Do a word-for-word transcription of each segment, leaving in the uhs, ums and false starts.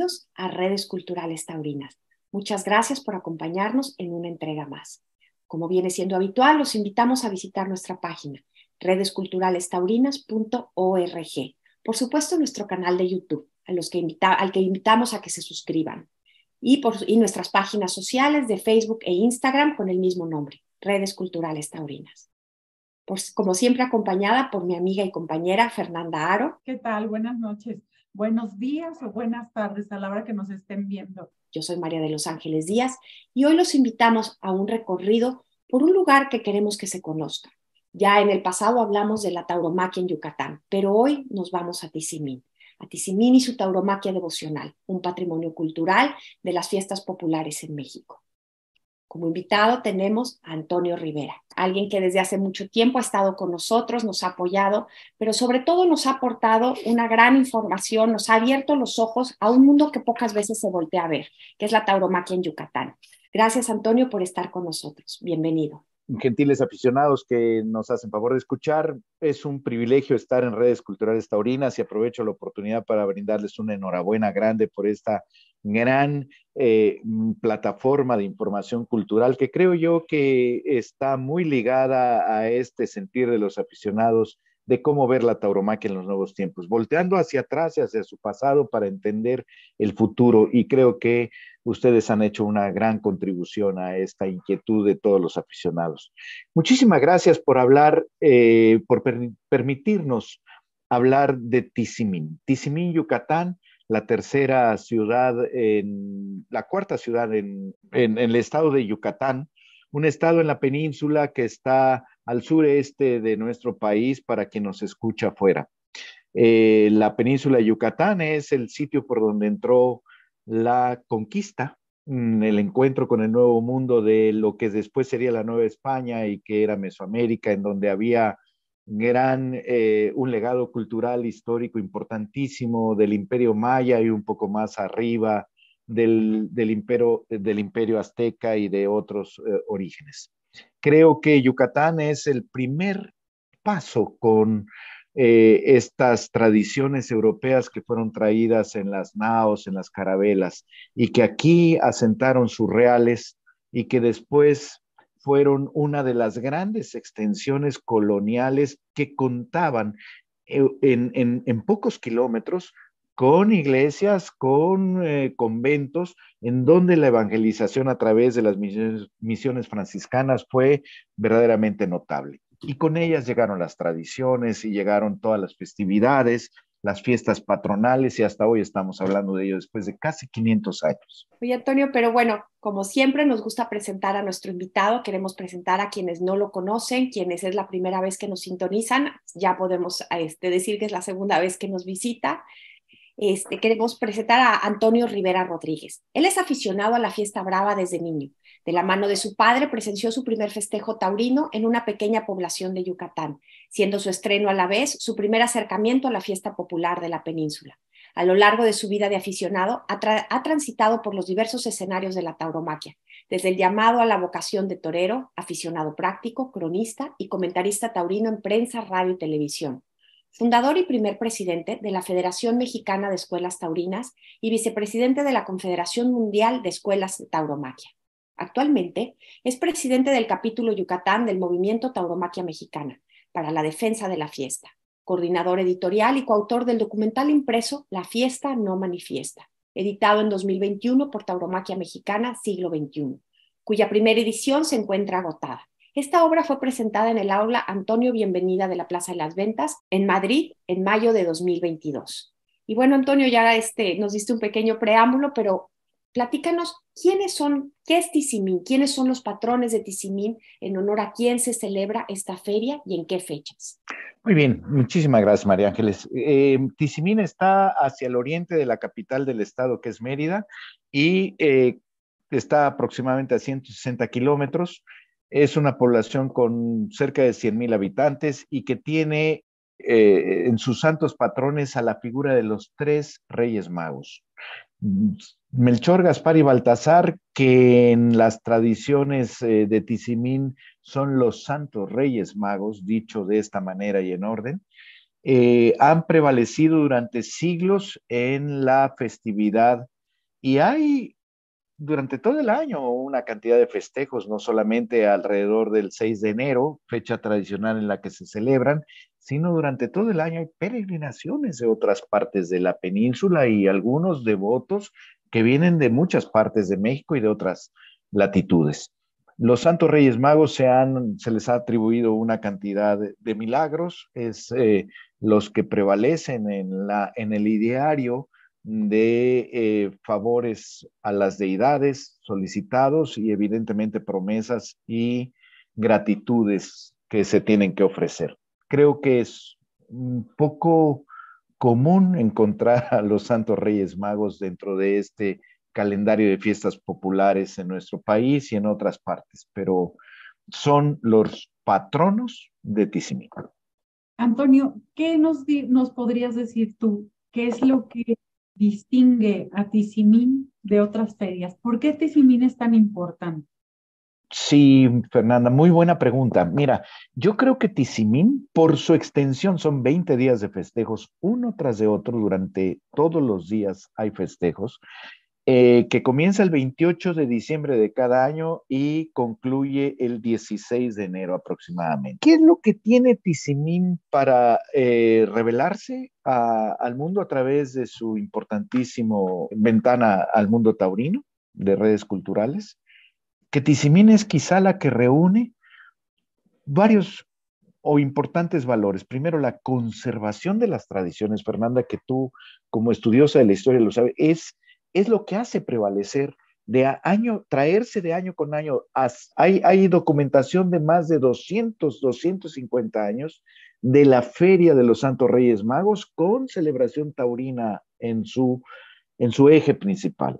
Bienvenidos a Redes Culturales Taurinas. Muchas gracias por acompañarnos en una entrega más. Como viene siendo habitual, los invitamos a visitar nuestra página redes culturales taurinas punto org. Por supuesto, nuestro canal de YouTube, a los que invita, al que invitamos a que se suscriban. Y, por, y nuestras páginas sociales de Facebook e Instagram con el mismo nombre, Redes Culturales Taurinas. Pues, como siempre, acompañada por mi amiga y compañera Fernanda Aro. ¿Qué tal? Buenas noches, buenos días o buenas tardes a la hora que nos estén viendo. Yo soy María de los Ángeles Díaz y hoy los invitamos a un recorrido por un lugar que queremos que se conozca. Ya en el pasado hablamos de la tauromaquia en Yucatán, pero hoy nos vamos a Tizimín. A Tizimín y su tauromaquia devocional, un patrimonio cultural de las fiestas populares en México. Como invitado tenemos a Antonio Rivera, alguien que desde hace mucho tiempo ha estado con nosotros, nos ha apoyado, pero sobre todo nos ha aportado una gran información, nos ha abierto los ojos a un mundo que pocas veces se voltea a ver, que es la tauromaquia en Yucatán. Gracias, Antonio, por estar con nosotros. Bienvenido. Gentiles aficionados que nos hacen favor de escuchar, es un privilegio estar en Redes Culturales Taurinas y aprovecho la oportunidad para brindarles una enhorabuena grande por esta gran eh, plataforma de información cultural que creo yo que está muy ligada a este sentir de los aficionados de cómo ver la tauromaquia en los nuevos tiempos, volteando hacia atrás y hacia su pasado para entender el futuro, y creo que ustedes han hecho una gran contribución a esta inquietud de todos los aficionados. Muchísimas gracias por hablar, eh, por per permitirnos hablar de Tizimín. Tizimín, Yucatán, la tercera ciudad, en, la cuarta ciudad en, en, en el estado de Yucatán, un estado en la península que está al sureste de nuestro país para quien nos escucha afuera. Eh, la península de Yucatán es el sitio por donde entró la conquista, el encuentro con el nuevo mundo de lo que después sería la Nueva España y que era Mesoamérica, en donde había gran, eh, un legado cultural histórico importantísimo del Imperio Maya y un poco más arriba del, del, imperio, del imperio azteca y de otros eh, orígenes. Creo que Yucatán es el primer paso con eh, estas tradiciones europeas que fueron traídas en las naos, en las carabelas, y que aquí asentaron sus reales y que después fueron una de las grandes extensiones coloniales que contaban en, en, en pocos kilómetros con iglesias, con eh, conventos, en donde la evangelización a través de las misiones, misiones franciscanas fue verdaderamente notable. Y con ellas llegaron las tradiciones y llegaron todas las festividades, las fiestas patronales, y hasta hoy estamos hablando de ello después de casi quinientos años. Oye, Antonio, pero bueno, como siempre nos gusta presentar a nuestro invitado, queremos presentar a quienes no lo conocen, quienes es la primera vez que nos sintonizan, ya podemos este, decir que es la segunda vez que nos visita. Este, queremos presentar a Antonio Rivera Rodríguez. Él es aficionado a la fiesta brava desde niño. De la mano de su padre presenció su primer festejo taurino en una pequeña población de Yucatán, siendo su estreno a la vez su primer acercamiento a la fiesta popular de la península. A lo largo de su vida de aficionado, ha, tra ha transitado por los diversos escenarios de la tauromaquia, desde el llamado a la vocación de torero, aficionado práctico, cronista y comentarista taurino en prensa, radio y televisión. Fundador y primer presidente de la Federación Mexicana de Escuelas Taurinas y vicepresidente de la Confederación Mundial de Escuelas de Tauromaquia. Actualmente es presidente del capítulo Yucatán del Movimiento Tauromaquia Mexicana para la defensa de la fiesta, coordinador editorial y coautor del documental impreso La Fiesta No Manifiesta, editado en dos mil veintiuno por Tauromaquia Mexicana Siglo veintiuno, cuya primera edición se encuentra agotada. Esta obra fue presentada en el aula Antonio Bienvenida de la Plaza de las Ventas en Madrid en mayo de dos mil veintidós. Y bueno, Antonio, ya este, nos diste un pequeño preámbulo, pero platícanos quiénes son, qué es Tizimín, quiénes son los patrones de Tizimín, en honor a quién se celebra esta feria y en qué fechas. Muy bien, muchísimas gracias, María Ángeles. Eh, Tizimín está hacia el oriente de la capital del estado, que es Mérida, y eh, está aproximadamente a ciento sesenta kilómetros. Es una población con cerca de cien mil habitantes y que tiene eh, en sus santos patrones a la figura de los tres Reyes Magos. Melchor, Gaspar y Baltasar, que en las tradiciones eh, de Tizimín son los santos Reyes Magos, dicho de esta manera y en orden, eh, han prevalecido durante siglos en la festividad y hay durante todo el año una cantidad de festejos, no solamente alrededor del seis de enero, fecha tradicional en la que se celebran, sino durante todo el año hay peregrinaciones de otras partes de la península y algunos devotos que vienen de muchas partes de México y de otras latitudes. Los Santos Reyes Magos se, han, se les ha atribuido una cantidad de, de milagros, es eh, los que prevalecen en, la, en el ideario de eh, favores a las deidades solicitados y evidentemente promesas y gratitudes que se tienen que ofrecer. Creo que es un poco común encontrar a los Santos Reyes Magos dentro de este calendario de fiestas populares en nuestro país y en otras partes, pero son los patronos de Tizimín. Antonio, ¿qué nos, di- nos podrías decir tú? ¿Qué es lo que distingue a Tizimín de otras ferias? ¿Por qué Tizimín es tan importante? Sí, Fernanda, muy buena pregunta. Mira, yo creo que Tizimín, por su extensión, son veinte días de festejos, uno tras de otro, durante todos los días hay festejos, eh, que comienza el veintiocho de diciembre de cada año y concluye el dieciséis de enero aproximadamente. ¿Qué es lo que tiene Tizimín para eh, revelarse a, al mundo a través de su importantísimo ventana al mundo taurino de redes culturales? Que Tizimín es quizá la que reúne varios o importantes valores. Primero, la conservación de las tradiciones, Fernanda, que tú como estudiosa de la historia lo sabes, es, es lo que hace prevalecer de año, traerse de año con año. Hay, hay documentación de más de doscientos, doscientos cincuenta años de la Feria de los Santos Reyes Magos con celebración taurina en su, en su eje principal.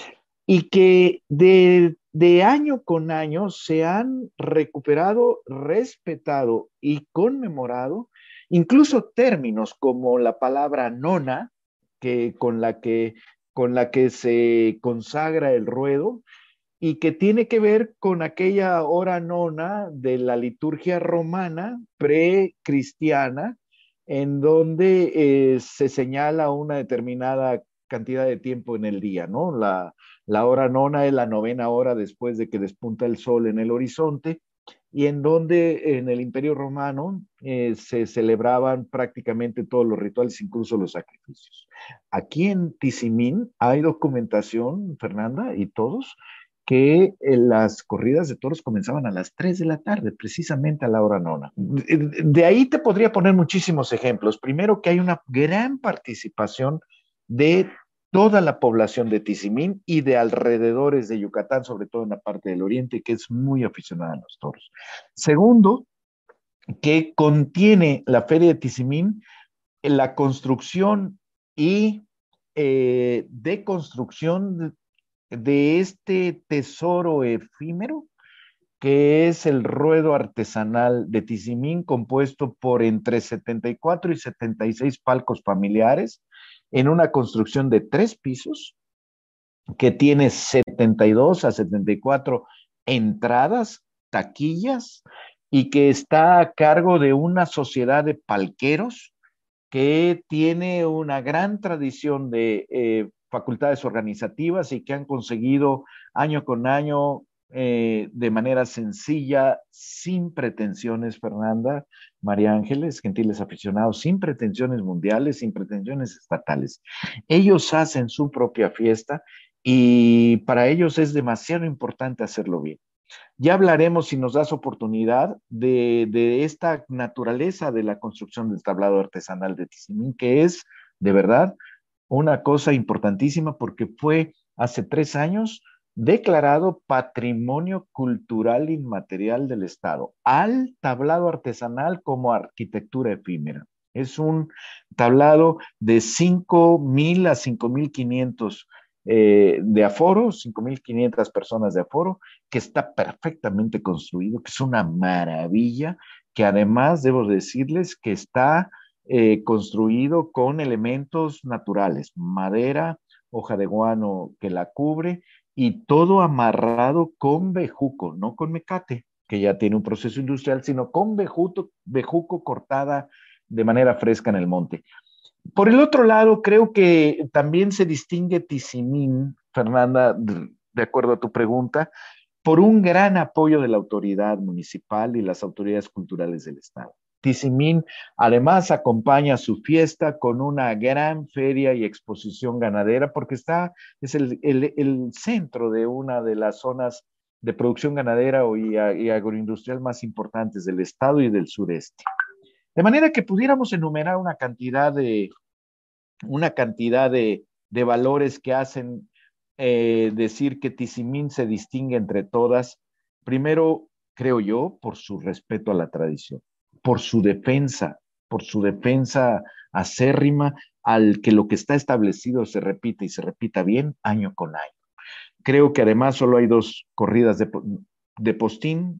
Y que de, de año con año se han recuperado, respetado y conmemorado incluso términos como la palabra nona, que, con, la que, con la que se consagra el ruedo, y que tiene que ver con aquella hora nona de la liturgia romana precristiana, en donde eh, se señala una determinada cantidad de tiempo en el día, ¿no? La, la hora nona es la novena hora después de que despunta el sol en el horizonte, y en donde en el Imperio Romano eh, se celebraban prácticamente todos los rituales, incluso los sacrificios. Aquí en Tizimín hay documentación, Fernanda, y todos, que eh, las corridas de toros comenzaban a las tres de la tarde, precisamente a la hora nona. De, de ahí te podría poner muchísimos ejemplos. Primero, que hay una gran participación de toda la población de Tizimín y de alrededores de Yucatán, sobre todo en la parte del oriente, que es muy aficionada a los toros. Segundo, que contiene la Feria de Tizimín la construcción y eh, deconstrucción de, de este tesoro efímero que es el ruedo artesanal de Tizimín, compuesto por entre setenta y cuatro y setenta y seis palcos familiares, en una construcción de tres pisos, que tiene setenta y dos a setenta y cuatro entradas, taquillas, y que está a cargo de una sociedad de palqueros que tiene una gran tradición de eh, facultades organizativas y que han conseguido año con año eh, de manera sencilla, sin pretensiones, Fernanda, María Ángeles, gentiles aficionados, sin pretensiones mundiales, sin pretensiones estatales. Ellos hacen su propia fiesta y para ellos es demasiado importante hacerlo bien. Ya hablaremos, si nos das oportunidad, de, de esta naturaleza de la construcción del tablado artesanal de Tizimín, que es, de verdad, una cosa importantísima porque fue hace tres años declarado Patrimonio Cultural Inmaterial del Estado, al tablado artesanal como arquitectura efímera. Es un tablado de cinco mil a cinco mil quinientos eh, de aforo, cinco mil quinientas personas de aforo, que está perfectamente construido, que es una maravilla, que además debo decirles que está eh, construido con elementos naturales, madera, hoja de guano que la cubre y todo amarrado con bejuco, no con mecate, que ya tiene un proceso industrial, sino con bejuco, bejuco cortada de manera fresca en el monte. Por el otro lado, creo que también se distingue Tizimín, Fernanda, de acuerdo a tu pregunta, por un gran apoyo de la autoridad municipal y las autoridades culturales del Estado. Tizimín además acompaña su fiesta con una gran feria y exposición ganadera porque está, es el, el, el centro de una de las zonas de producción ganadera y, y agroindustrial más importantes del estado y del sureste. De manera que pudiéramos enumerar una cantidad de, una cantidad de, de valores que hacen eh, decir que Tizimín se distingue entre todas. Primero, creo yo, por su respeto a la tradición, por su defensa, por su defensa acérrima al que lo que está establecido se repite y se repita bien año con año. Creo que además solo hay dos corridas de, de postín,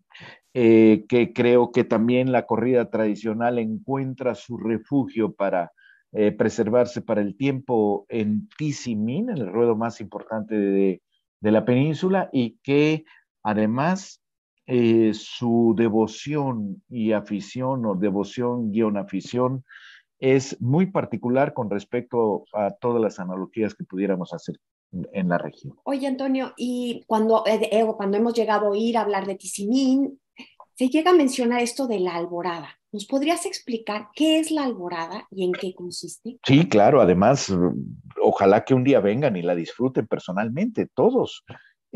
eh, que creo que también la corrida tradicional encuentra su refugio para eh, preservarse para el tiempo en Tizimín, el ruedo más importante de, de la península, y que además eh, su devoción y afición, o devoción guión afición, es muy particular con respecto a todas las analogías que pudiéramos hacer en la región. Oye, Antonio, y cuando, eh, cuando hemos llegado a oír hablar de Tizimín, se llega a mencionar esto de la alborada. ¿Nos podrías explicar qué es la alborada y en qué consiste? Sí, claro, además, ojalá que un día vengan y la disfruten personalmente, todos.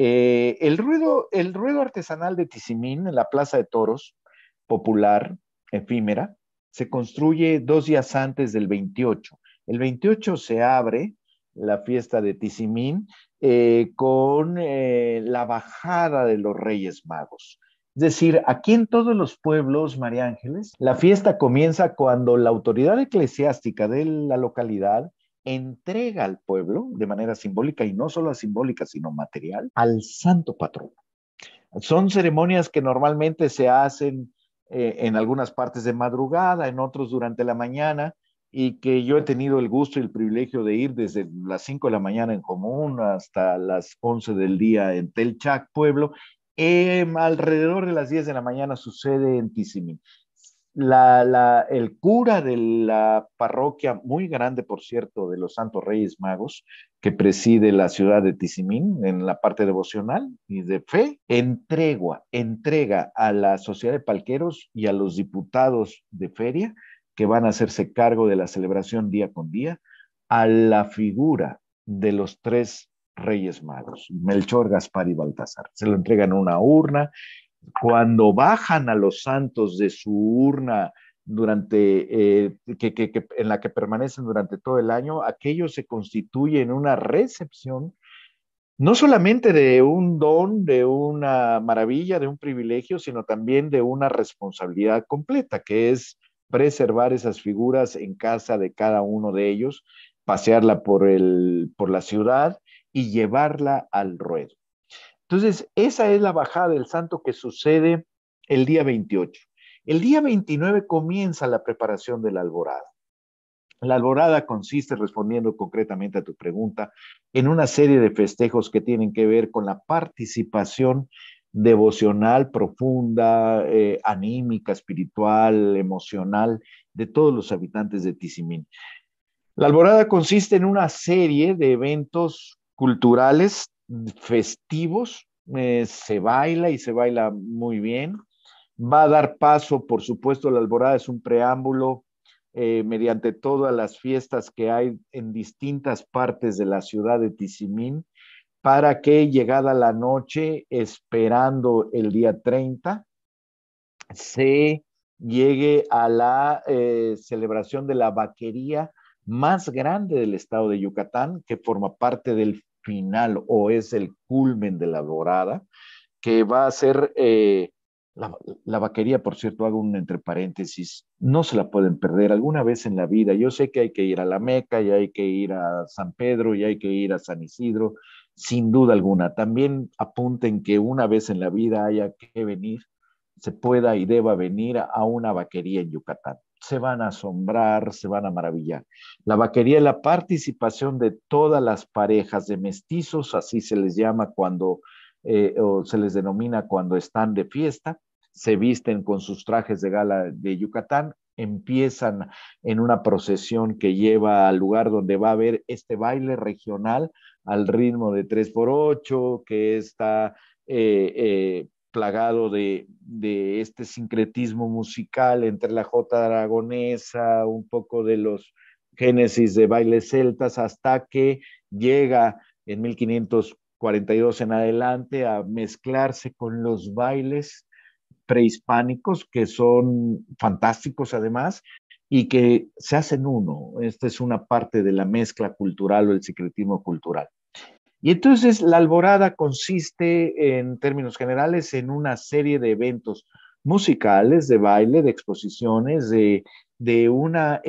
Eh, el ruedo, el ruedo artesanal de Tizimín en la Plaza de Toros, popular, efímera, se construye dos días antes del veintiocho. El veintiocho se abre la fiesta de Tizimín eh, con eh, la bajada de los Reyes Magos. Es decir, aquí en todos los pueblos, María Ángeles, la fiesta comienza cuando la autoridad eclesiástica de la localidad entrega al pueblo de manera simbólica, y no solo simbólica, sino material, al santo patrono. Son ceremonias que normalmente se hacen eh, en algunas partes de madrugada, en otros durante la mañana, y que yo he tenido el gusto y el privilegio de ir desde las cinco de la mañana en Jomún hasta las once del día en Telchac, pueblo. Eh, alrededor de las diez de la mañana sucede en Tizimín. La, la, el cura de la parroquia, muy grande por cierto, de los Santos Reyes Magos, que preside la ciudad de Tizimín en la parte devocional y de fe, entrega, entrega a la sociedad de palqueros y a los diputados de feria que van a hacerse cargo de la celebración día con día, a la figura de los tres Reyes Magos, Melchor, Gaspar y Baltasar. Se lo entregan en una urna. Cuando bajan a los santos de su urna durante, eh, que, que, que, en la que permanecen durante todo el año, aquello se constituye en una recepción, no solamente de un don, de una maravilla, de un privilegio, sino también de una responsabilidad completa, que es preservar esas figuras en casa de cada uno de ellos, pasearla por, el, por la ciudad y llevarla al ruedo. Entonces, esa es la bajada del santo que sucede el día veintiocho. El día veintinueve comienza la preparación de la alborada. La alborada consiste, respondiendo concretamente a tu pregunta, en una serie de festejos que tienen que ver con la participación devocional profunda, eh, anímica, espiritual, emocional de todos los habitantes de Tizimín. La alborada consiste en una serie de eventos culturales festivos, eh, se baila y se baila muy bien. Va a dar paso, por supuesto, la alborada es un preámbulo eh, mediante todas las fiestas que hay en distintas partes de la ciudad de Tizimín, para que llegada la noche, esperando el día treinta, se llegue a la eh, celebración de la vaquería más grande del estado de Yucatán, que forma parte del final o es el culmen de la alborada, que va a ser eh, la, la vaquería, por cierto, hago un entre paréntesis, no se la pueden perder alguna vez en la vida. Yo sé que hay que ir a la Meca y hay que ir a San Pedro y hay que ir a San Isidro, sin duda alguna. También apunten que una vez en la vida haya que venir, se pueda y deba venir a una vaquería en Yucatán. Se van a asombrar, se van a maravillar. La vaquería es la participación de todas las parejas de mestizos, así se les llama cuando, eh, o se les denomina cuando están de fiesta, se visten con sus trajes de gala de Yucatán, empiezan en una procesión que lleva al lugar donde va a haber este baile regional al ritmo de tres por ocho, que está eh, eh, plagado de, de este sincretismo musical entre la jota aragonesa, un poco de los génesis de bailes celtas, hasta que llega en mil quinientos cuarenta y dos en adelante a mezclarse con los bailes prehispánicos, que son fantásticos además, y que se hacen uno. Esta es una parte de la mezcla cultural o el secretismo cultural. Y entonces la alborada consiste, en términos generales, en una serie de eventos musicales, de baile, de exposiciones, de, de una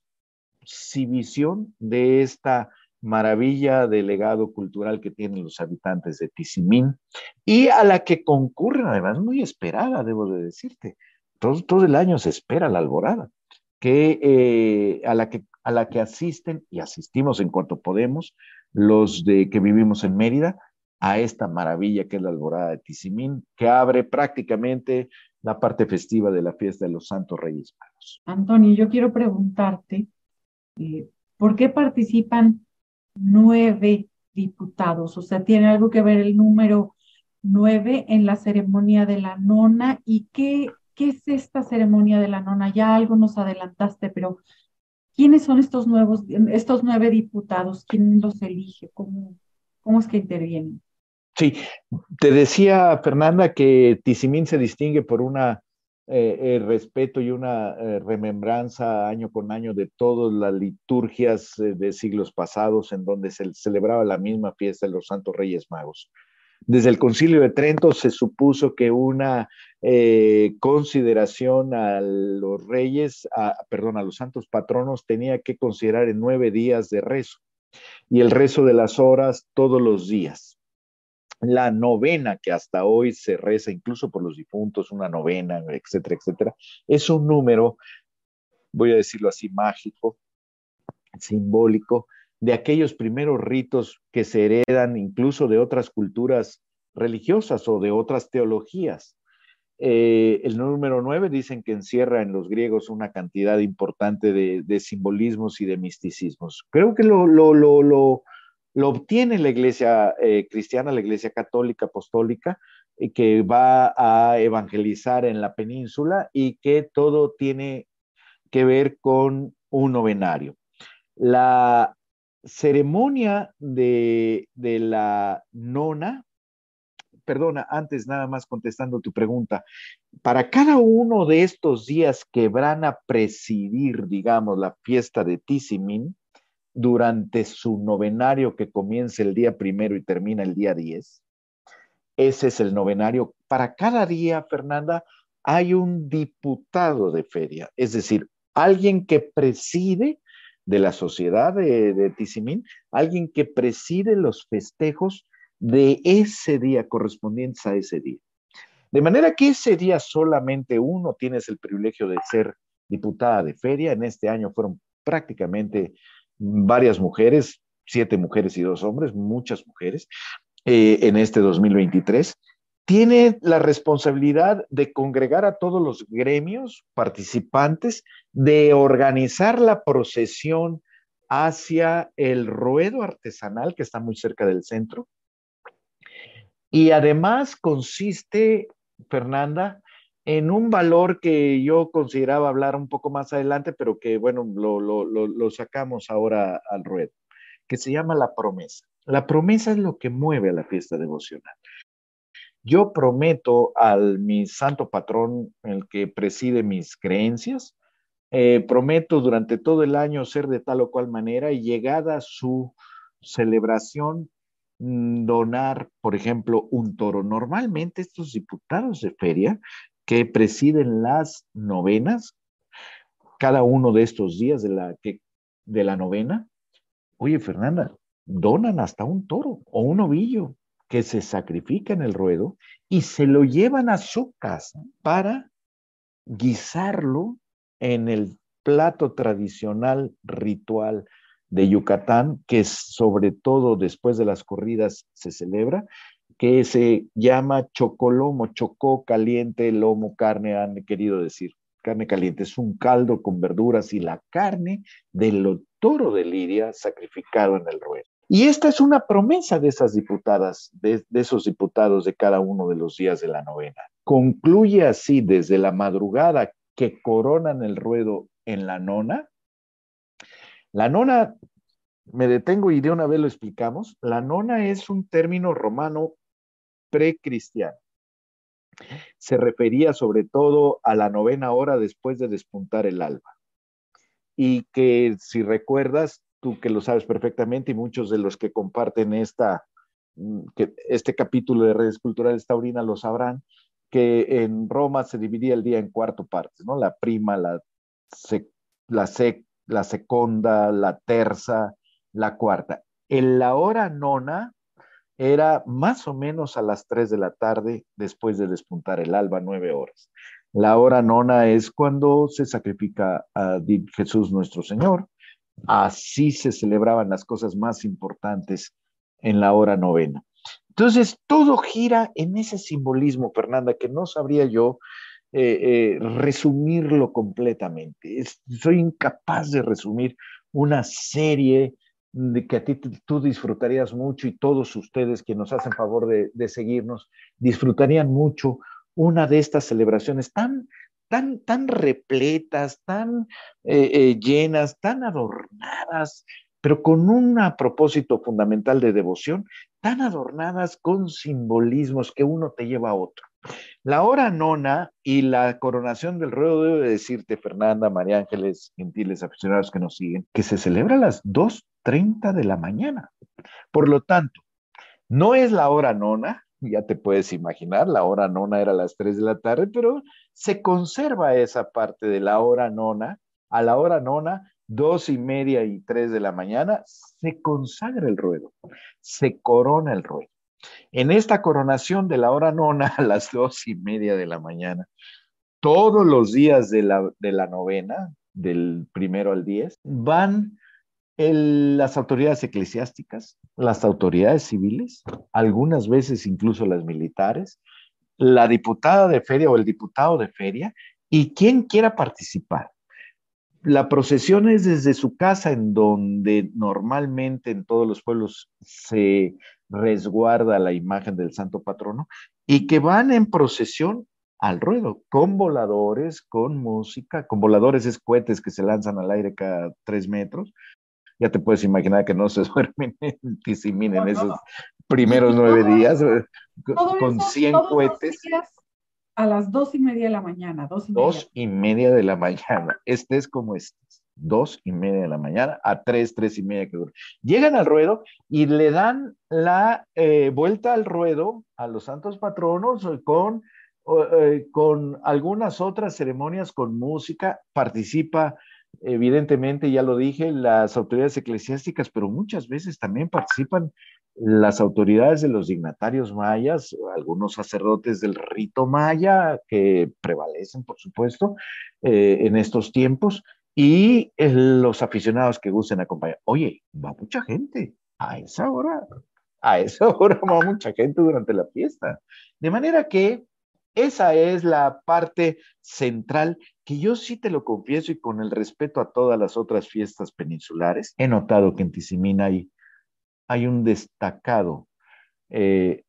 exhibición de esta maravilla de legado cultural que tienen los habitantes de Tizimín y a la que concurren, además muy esperada, debo de decirte. Todo, todo el año se espera la alborada, que, eh, a, la que, a la que asisten y asistimos en cuanto podemos los de que vivimos en Mérida a esta maravilla que es la alborada de Tizimín, que abre prácticamente la parte festiva de la fiesta de los Santos Reyes Magos. Antonio, yo quiero preguntarte, eh, ¿por qué participan nueve diputados? O sea, ¿tiene algo que ver el número nueve en la ceremonia de la nona? ¿Y qué, qué es esta ceremonia de la nona? Ya algo nos adelantaste, pero ¿quiénes son estos nuevos, estos nueve diputados? ¿Quién los elige? ¿Cómo, cómo es que intervienen? Sí, te decía, Fernanda, que Tizimín se distingue por una eh, eh, respeto y una eh, remembranza año con año de todas las liturgias eh, de siglos pasados en donde se celebraba la misma fiesta de los Santos Reyes Magos. Desde el Concilio de Trento se supuso que una eh, consideración a los reyes, a, perdón, a los santos patronos tenía que considerar en nueve días de rezo y el rezo de las horas todos los días. La novena que hasta hoy se reza incluso por los difuntos, una novena, etcétera, etcétera, es un número, voy a decirlo así, mágico, simbólico, de aquellos primeros ritos que se heredan incluso de otras culturas religiosas o de otras teologías. Eh, el número nueve dicen que encierra en los griegos una cantidad importante de, de simbolismos y de misticismos. Creo que lo, lo, lo, lo, lo obtiene la iglesia eh, cristiana, la iglesia católica apostólica, eh, que va a evangelizar en la península y que todo tiene que ver con un novenario. La ceremonia de, de la nona, perdona, antes nada más contestando tu pregunta, para cada uno de estos días que van a presidir, digamos, la fiesta de Tizimín, durante su novenario que comienza el día primero y termina el día diez, ese es el novenario. Para cada día, Fernanda, hay un diputado de feria, es decir, alguien que preside de la sociedad de, de Tizimín, alguien que preside los festejos de ese día, correspondientes a ese día. De manera que ese día solamente uno tienes el privilegio de ser diputada de feria. En este año fueron prácticamente varias mujeres, siete mujeres y dos hombres, muchas mujeres, eh, en este dos mil veintitrés. Tiene la responsabilidad de congregar a todos los gremios participantes, de organizar la procesión hacia el ruedo artesanal que está muy cerca del centro. Y además consiste, Fernanda, en un valor que yo consideraba hablar un poco más adelante, pero que, bueno, lo, lo, lo, lo sacamos ahora al ruedo, que se llama la promesa. La promesa es lo que mueve a la fiesta devocional. Yo prometo al mi santo patrón, el que preside mis creencias, eh, prometo durante todo el año ser de tal o cual manera y llegada su celebración, donar, por ejemplo, un toro. Normalmente estos diputados de feria que presiden las novenas, cada uno de estos días de la, que, de la novena, oye, Fernanda, donan hasta un toro o un ovillo que se sacrifica en el ruedo y se lo llevan a su casa para guisarlo en el plato tradicional ritual de Yucatán, que sobre todo después de las corridas se celebra, que se llama chocolomo, chocó, caliente, lomo, carne, han querido decir. carne caliente, es un caldo con verduras y la carne del toro de Lidia sacrificado en el ruedo. Y esta es una promesa de esas diputadas, de, de esos diputados de cada uno de los días de la novena. Concluye así desde la madrugada que coronan el ruedo en la nona. La nona, me detengo y de una vez lo explicamos, la nona es un término romano precristiano. Se refería sobre todo a la novena hora después de despuntar el alba. Y que si recuerdas, tú que lo sabes perfectamente y muchos de los que comparten esta, que este capítulo de Redes Culturales Taurina lo sabrán, que en Roma se dividía el día en cuatro partes, ¿no? La prima, la, sec, la, sec, la seconda, la terza, la cuarta. En la hora nona era más o menos a las tres de la tarde después de despuntar el alba, nueve horas. La hora nona es cuando se sacrifica a Jesús nuestro Señor. Así se celebraban las cosas más importantes en la hora novena. Entonces, todo gira en ese simbolismo, Fernanda, que no sabría yo eh, eh, resumirlo completamente. Es, soy incapaz de resumir una serie de que a ti tú disfrutarías mucho y todos ustedes que nos hacen favor de, de seguirnos disfrutarían mucho una de estas celebraciones tan, tan, tan repletas, tan eh, eh, llenas, tan adornadas, pero con un propósito fundamental de devoción, tan adornadas con simbolismos que uno te lleva a otro. La hora nona y la coronación del ruedo, debo decirte, Fernanda, María Ángeles, gentiles aficionados que nos siguen, que se celebra a las dos treinta de la mañana. Por lo tanto, no es la hora nona, ya te puedes imaginar, la hora nona era a las tres de la tarde, pero se conserva esa parte de la hora nona. A la hora nona, dos y media y tres de la mañana, se consagra el ruedo, se corona el ruedo. En esta coronación de la hora nona a las dos y media de la mañana, todos los días de la, de la novena, del primero al diez, van el, las autoridades eclesiásticas, las autoridades civiles, algunas veces incluso las militares, la diputada de feria o el diputado de feria, y quien quiera participar. La procesión es desde su casa, en donde normalmente en todos los pueblos se resguarda la imagen del santo patrono, y que van en procesión al ruedo, con voladores, con música, con voladores es cohetes que se lanzan al aire cada tres metros. Ya te puedes imaginar que no se duermen en Tizimín en esos primeros nueve días, todo con eso, cien todos los cohetes. días a las dos y media de la mañana, dos y Dos media. y media de la mañana. Este es como estés. Dos y media de la mañana a tres, tres y media que dura. Llegan al ruedo y le dan la eh, vuelta al ruedo a los santos patronos con, eh, con algunas otras ceremonias con música. Participa, evidentemente, ya lo dije, las autoridades eclesiásticas, pero muchas veces también participan las autoridades de los dignatarios mayas, algunos sacerdotes del rito maya que prevalecen, por supuesto, eh, en estos tiempos, y eh, los aficionados que gusten acompañar. Oye, va mucha gente a esa hora, a esa hora va mucha gente durante la fiesta. De manera que esa es la parte central que yo sí te lo confieso y con el respeto a todas las otras fiestas peninsulares, he notado que en Tizimín hay hay un destacado eh,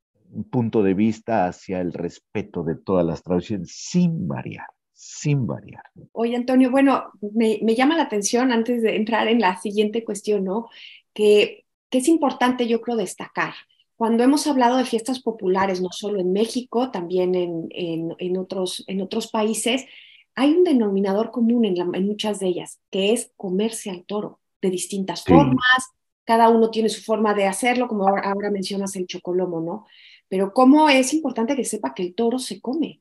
punto de vista hacia el respeto de todas las tradiciones, sin variar, sin variar. Oye, Antonio, bueno, me, me llama la atención antes de entrar en la siguiente cuestión, ¿no? Que, que es importante, yo creo, destacar. Cuando hemos hablado de fiestas populares, no solo en México, también en, en, en otros, en otros países, hay un denominador común en, la, en muchas de ellas, que es comerse al toro de distintas Sí. formas. Cada uno tiene su forma de hacerlo, como ahora, ahora mencionas el chocolomo, ¿no? Pero cómo es importante que sepa que el toro se come.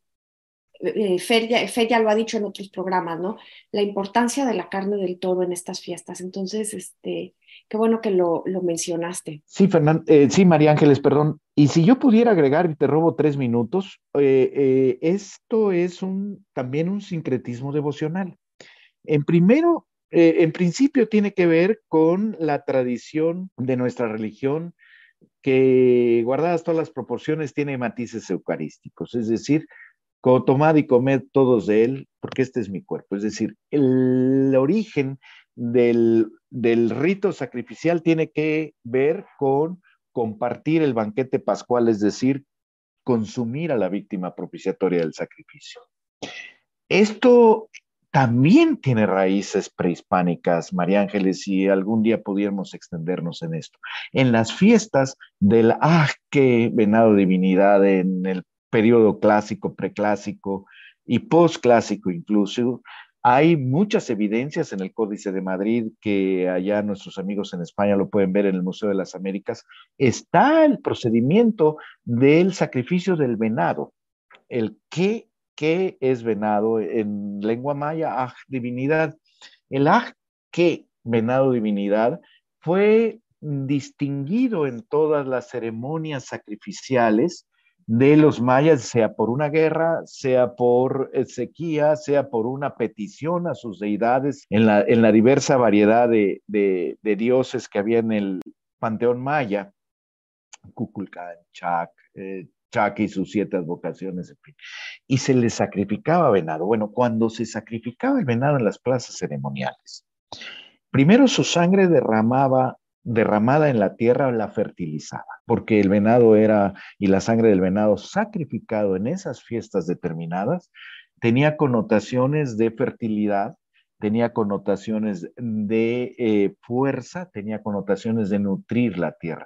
Eh, Fer, ya, Fer ya lo ha dicho en otros programas, ¿no? La importancia de la carne del toro en estas fiestas. Entonces, este, qué bueno que lo, lo mencionaste. Sí, Fernando, eh, sí, María Ángeles, perdón. Y si yo pudiera agregar, y te robo tres minutos, eh, eh, esto es un, también un sincretismo devocional. En primero, eh, en principio tiene que ver con la tradición de nuestra religión, que guardadas todas las proporciones tiene matices eucarísticos, es decir, tomad y comed todos de él, porque este es mi cuerpo. Es decir, el origen del, del rito sacrificial tiene que ver con compartir el banquete pascual, es decir, consumir a la víctima propiciatoria del sacrificio. Esto también tiene raíces prehispánicas, María Ángeles, y algún día pudiéramos extendernos en esto. En las fiestas del Ajque, venado divinidad, en el periodo clásico, preclásico y postclásico incluso, hay muchas evidencias en el Códice de Madrid, que allá nuestros amigos en España lo pueden ver en el Museo de las Américas. Está el procedimiento del sacrificio del venado, el que ¿qué es venado? En lengua maya, aj, divinidad. El aj, que venado divinidad, fue distinguido en todas las ceremonias sacrificiales de los mayas, sea por una guerra, sea por sequía, sea por una petición a sus deidades, en la, en la diversa variedad de, de, de dioses que había en el panteón maya, Kukulcán, Chac, eh, Chac y sus siete advocaciones, en fin. Y se le sacrificaba venado. Bueno, cuando se sacrificaba el venado en las plazas ceremoniales, primero su sangre derramaba, derramada en la tierra la fertilizaba, porque el venado era, y la sangre del venado sacrificado en esas fiestas determinadas, tenía connotaciones de fertilidad, tenía connotaciones de eh, fuerza, tenía connotaciones de nutrir la tierra.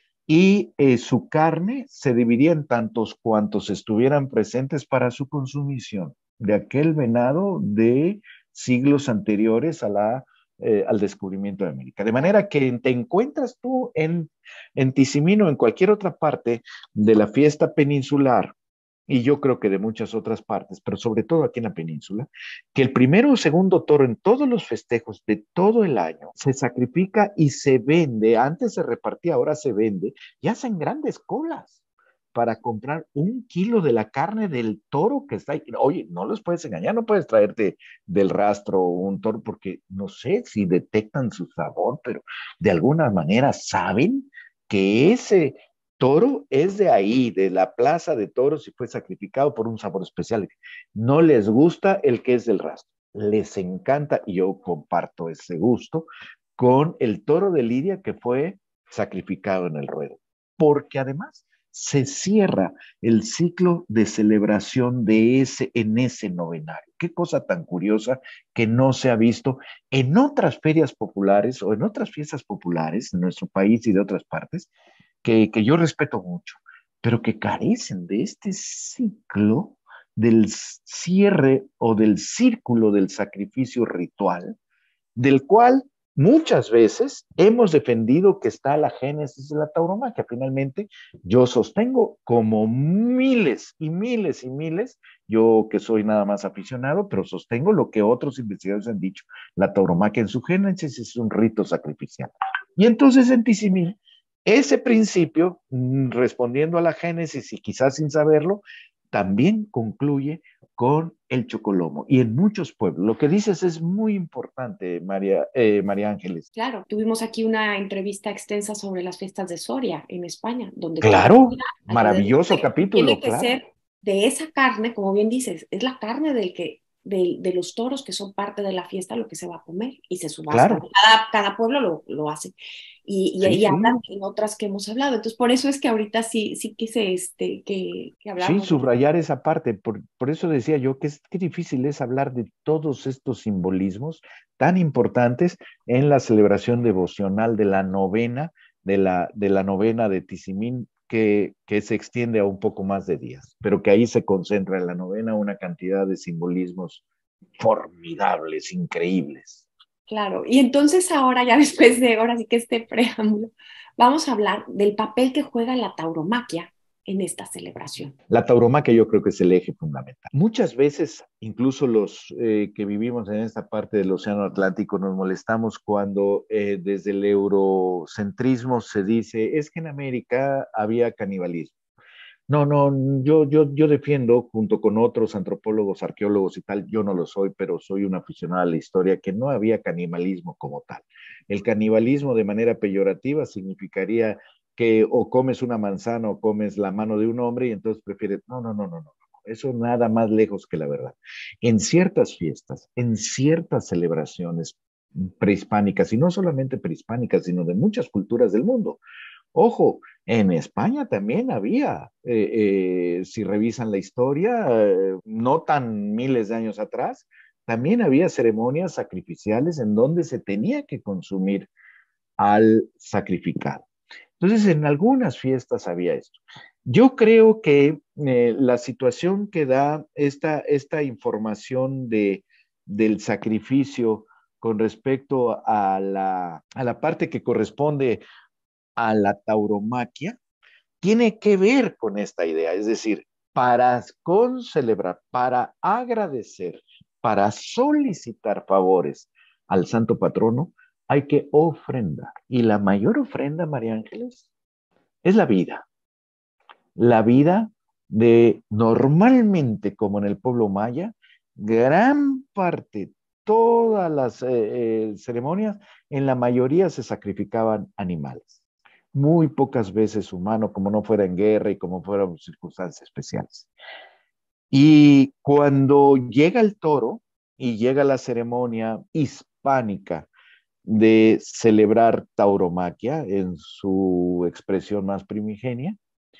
Y eh, su carne se dividía en tantos cuantos estuvieran presentes para su consumición, de aquel venado de siglos anteriores a la, eh, al descubrimiento de América. De manera que te encuentras tú en, en Tizimín o en cualquier otra parte de la fiesta peninsular, y yo creo que de muchas otras partes, pero sobre todo aquí en la península, que el primero o segundo toro en todos los festejos de todo el año se sacrifica y se vende, antes se repartía, ahora se vende, y hacen grandes colas para comprar un kilo de la carne del toro que está ahí. Oye, no los puedes engañar, no puedes traerte del rastro un toro porque no sé si detectan su sabor, pero de alguna manera saben que ese toro es de ahí, de la plaza de toros, y fue sacrificado por un sabor especial. No les gusta el que es del rastro, les encanta, y yo comparto ese gusto, con el toro de Lidia que fue sacrificado en el ruedo, porque además se cierra el ciclo de celebración de ese, en ese novenario. Qué cosa tan curiosa que no se ha visto en otras ferias populares o en otras fiestas populares en nuestro país y de otras partes, que, que yo respeto mucho, pero que carecen de este ciclo del cierre o del círculo del sacrificio ritual, del cual muchas veces hemos defendido que está la génesis de la tauromaquia. Finalmente, yo sostengo como miles y miles y miles, yo que soy nada más aficionado, pero sostengo lo que otros investigadores han dicho. La tauromaquia en su génesis es un rito sacrificial. Y entonces en Tizimín, ese principio, respondiendo a la génesis y quizás sin saberlo, también concluye con el chocolomo. Y en muchos pueblos, lo que dices es muy importante, María, eh, María Ángeles. Claro, tuvimos aquí una entrevista extensa sobre las fiestas de Soria en España, donde claro, maravilloso de, capítulo, tiene que claro. ser de esa carne, como bien dices, es la carne del que, de, de los toros que son parte de la fiesta lo que se va a comer y se subasta. Claro. Cada, cada pueblo lo, lo hace. Y, y, sí, y sí. hablan en otras que hemos hablado. Entonces, por eso es que ahorita sí, sí quise este, que, que habláramos. Sí, subrayar esa parte. Por, por eso decía yo que es que difícil es hablar de todos estos simbolismos tan importantes en la celebración devocional de la novena, de la, de la novena de Tizimín, que, que se extiende a un poco más de días, pero que ahí se concentra en la novena una cantidad de simbolismos formidables, increíbles. Claro, y entonces ahora, ya después de ahora sí que este preámbulo, vamos a hablar del papel que juega la tauromaquia en esta celebración. La tauromaquia yo creo que es el eje fundamental. Muchas veces, incluso los eh, que vivimos en esta parte del Océano Atlántico, nos molestamos cuando eh, desde el eurocentrismo se dice, es que en América había canibalismo. No, no, yo, yo, yo defiendo, junto con otros antropólogos, arqueólogos y tal, yo no lo soy, pero soy un aficionado a la historia, que no había canibalismo como tal. El canibalismo de manera peyorativa significaría que o comes una manzana o comes la mano de un hombre y entonces prefieres, no, no, no, no, no. eso nada más lejos que la verdad. En ciertas fiestas, en ciertas celebraciones prehispánicas, y no solamente prehispánicas, sino de muchas culturas del mundo. Ojo, en España también había, eh, eh, si revisan la historia, eh, no tan miles de años atrás, también había ceremonias sacrificiales en donde se tenía que consumir al sacrificado. Entonces, en algunas fiestas había esto. Yo creo que eh, la situación que da esta, esta información de, del sacrificio con respecto a la, a la parte que corresponde a la tauromaquia tiene que ver con esta idea, es decir, para concelebrar, para agradecer, para solicitar favores al santo patrono, hay que ofrendar. Y la mayor ofrenda, María Ángeles, es la vida. La vida de normalmente, como en el pueblo maya, gran parte, todas las eh, eh, ceremonias, en la mayoría se sacrificaban animales. Muy pocas veces humano, como no fuera en guerra y como fueran circunstancias especiales. Y cuando llega el toro y llega la ceremonia hispánica de celebrar tauromaquia en su expresión más primigenia,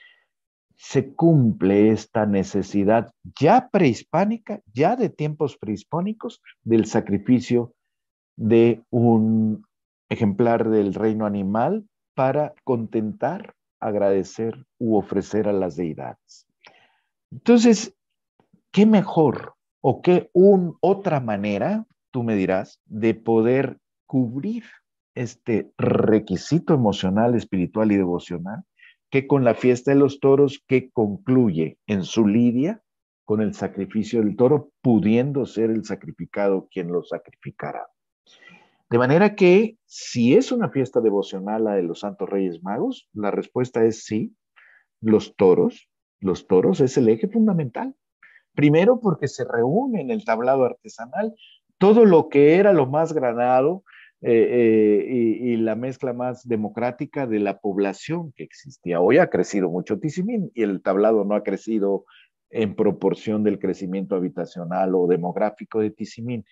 se cumple esta necesidad ya prehispánica, ya de tiempos prehispánicos, del sacrificio de un ejemplar del reino animal para contentar, agradecer u ofrecer a las deidades. Entonces, ¿qué mejor o qué un, otra manera, tú me dirás, de poder cubrir este requisito emocional, espiritual y devocional que con la fiesta de los toros que concluye en su lidia con el sacrificio del toro, pudiendo ser el sacrificado quien lo sacrificará? De manera que si es una fiesta devocional la de los Santos Reyes Magos, la respuesta es sí, los toros, los toros es el eje fundamental. Primero porque se reúne en el tablado artesanal todo lo que era lo más granado eh, eh, y, y la mezcla más democrática de la población que existía. Hoy ha crecido mucho Tizimín y el tablado no ha crecido en proporción del crecimiento habitacional o demográfico de Tizimín.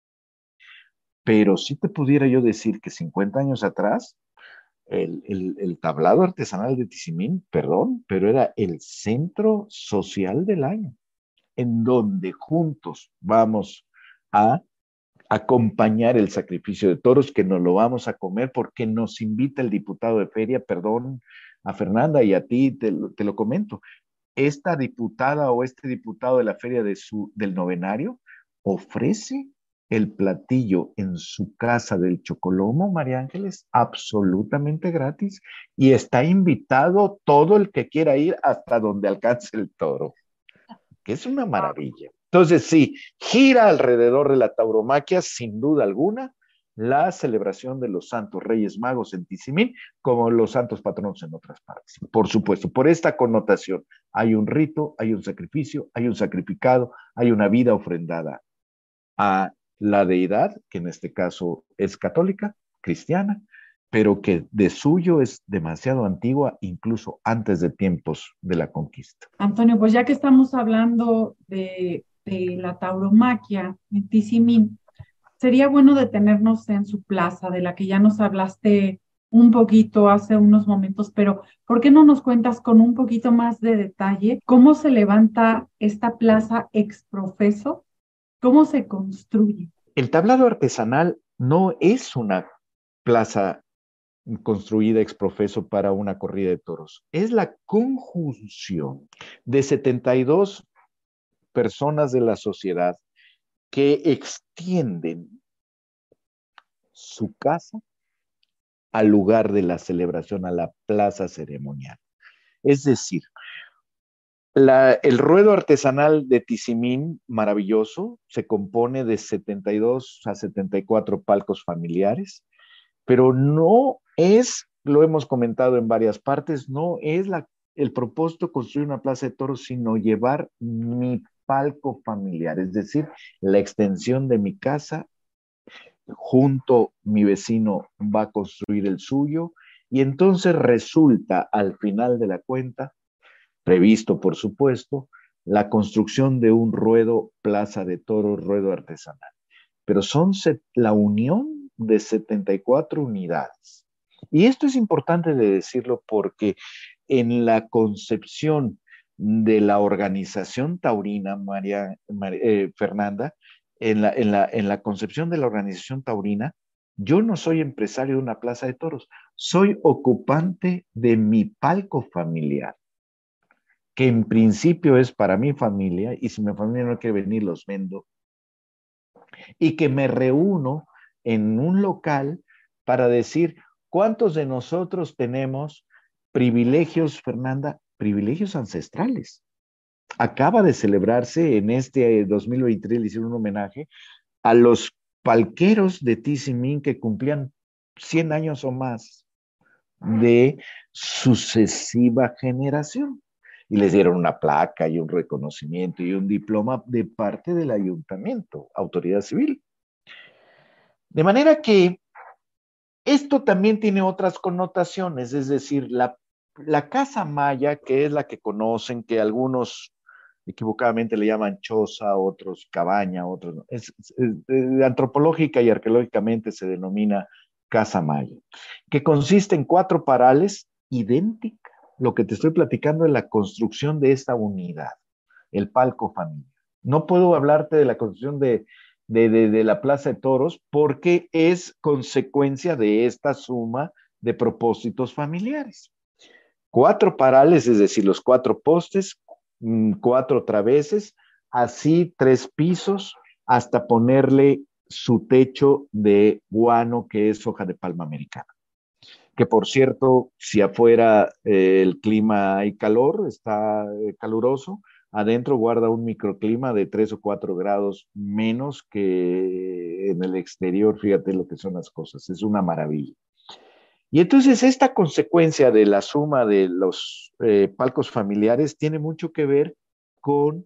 Pero sí te pudiera yo decir que cincuenta años atrás, el, el, el tablado artesanal de Tizimín, perdón, pero era el centro social del año, en donde juntos vamos a acompañar el sacrificio de toros, que nos lo vamos a comer porque nos invita el diputado de feria, perdón, a Fernanda y a ti, te, te lo comento. Esta diputada o este diputado de la feria de su, del novenario ofrece el platillo en su casa del Chocolomo, María Ángeles, absolutamente gratis, y está invitado todo el que quiera ir hasta donde alcance el toro, que es una maravilla. Entonces, sí, gira alrededor de la tauromaquia, sin duda alguna, la celebración de los Santos Reyes Magos en Tizimín, como los santos patronos en otras partes. Por supuesto, por esta connotación, hay un rito, hay un sacrificio, hay un sacrificado, hay una vida ofrendada a la deidad, que en este caso es católica, cristiana, pero que de suyo es demasiado antigua, incluso antes de tiempos de la conquista. Antonio, pues ya que estamos hablando de, de la tauromaquia en Tizimín, sería bueno detenernos en su plaza, de la que ya nos hablaste un poquito hace unos momentos, pero ¿por qué no nos cuentas con un poquito más de detalle cómo se levanta esta plaza exprofeso? ¿Cómo se construye? El tablado artesanal no es una plaza construida exprofeso para una corrida de toros. Es la conjunción de setenta y dos personas de la sociedad que extienden su casa al lugar de la celebración, a la plaza ceremonial. Es decir, la, el ruedo artesanal de Tizimín, maravilloso, se compone de setenta y dos a setenta y cuatro palcos familiares, pero no es, lo hemos comentado en varias partes, no es la, el propósito construir una plaza de toros, sino llevar mi palco familiar, es decir, la extensión de mi casa, junto mi vecino va a construir el suyo, y entonces resulta al final de la cuenta, previsto por supuesto, la construcción de un ruedo Plaza de Toros, ruedo artesanal. Pero son la unión de setenta y cuatro unidades. Y esto es importante de decirlo porque en la concepción de la organización taurina, María, María eh, Fernanda, en la, en, la, en la concepción de la organización taurina, yo no soy empresario de una plaza de toros, soy ocupante de mi palco familiar, que en principio es para mi familia, y si mi familia no quiere venir, los vendo, y que me reúno en un local para decir cuántos de nosotros tenemos privilegios, Fernanda, privilegios ancestrales. Acaba de celebrarse en este dos mil veintitrés, le hicieron un homenaje a los palqueros de Tizimín que cumplían cien años o más de sucesiva generación. Y les dieron una placa y un reconocimiento y un diploma de parte del ayuntamiento, autoridad civil. De manera que esto también tiene otras connotaciones, es decir, la, la casa maya, que es la que conocen, que algunos equivocadamente le llaman choza, otros cabaña, otros no. Es, es, es, antropológica y arqueológicamente se denomina casa maya, que consiste en cuatro parales idénticas. Lo que te estoy platicando es la construcción de esta unidad, el palco familiar. No puedo hablarte de la construcción de, de, de, de la Plaza de Toros porque es consecuencia de esta suma de propósitos familiares. Cuatro parales, es decir, los cuatro postes, cuatro traveses, así tres pisos, hasta ponerle su techo de guano, que es hoja de palma americana. Que por cierto, si afuera eh, el clima hay calor, está eh, caluroso, adentro guarda un microclima de tres o cuatro grados menos que en el exterior. Fíjate lo que son las cosas, es una maravilla. Y entonces esta consecuencia de la suma de los eh, palcos familiares tiene mucho que ver con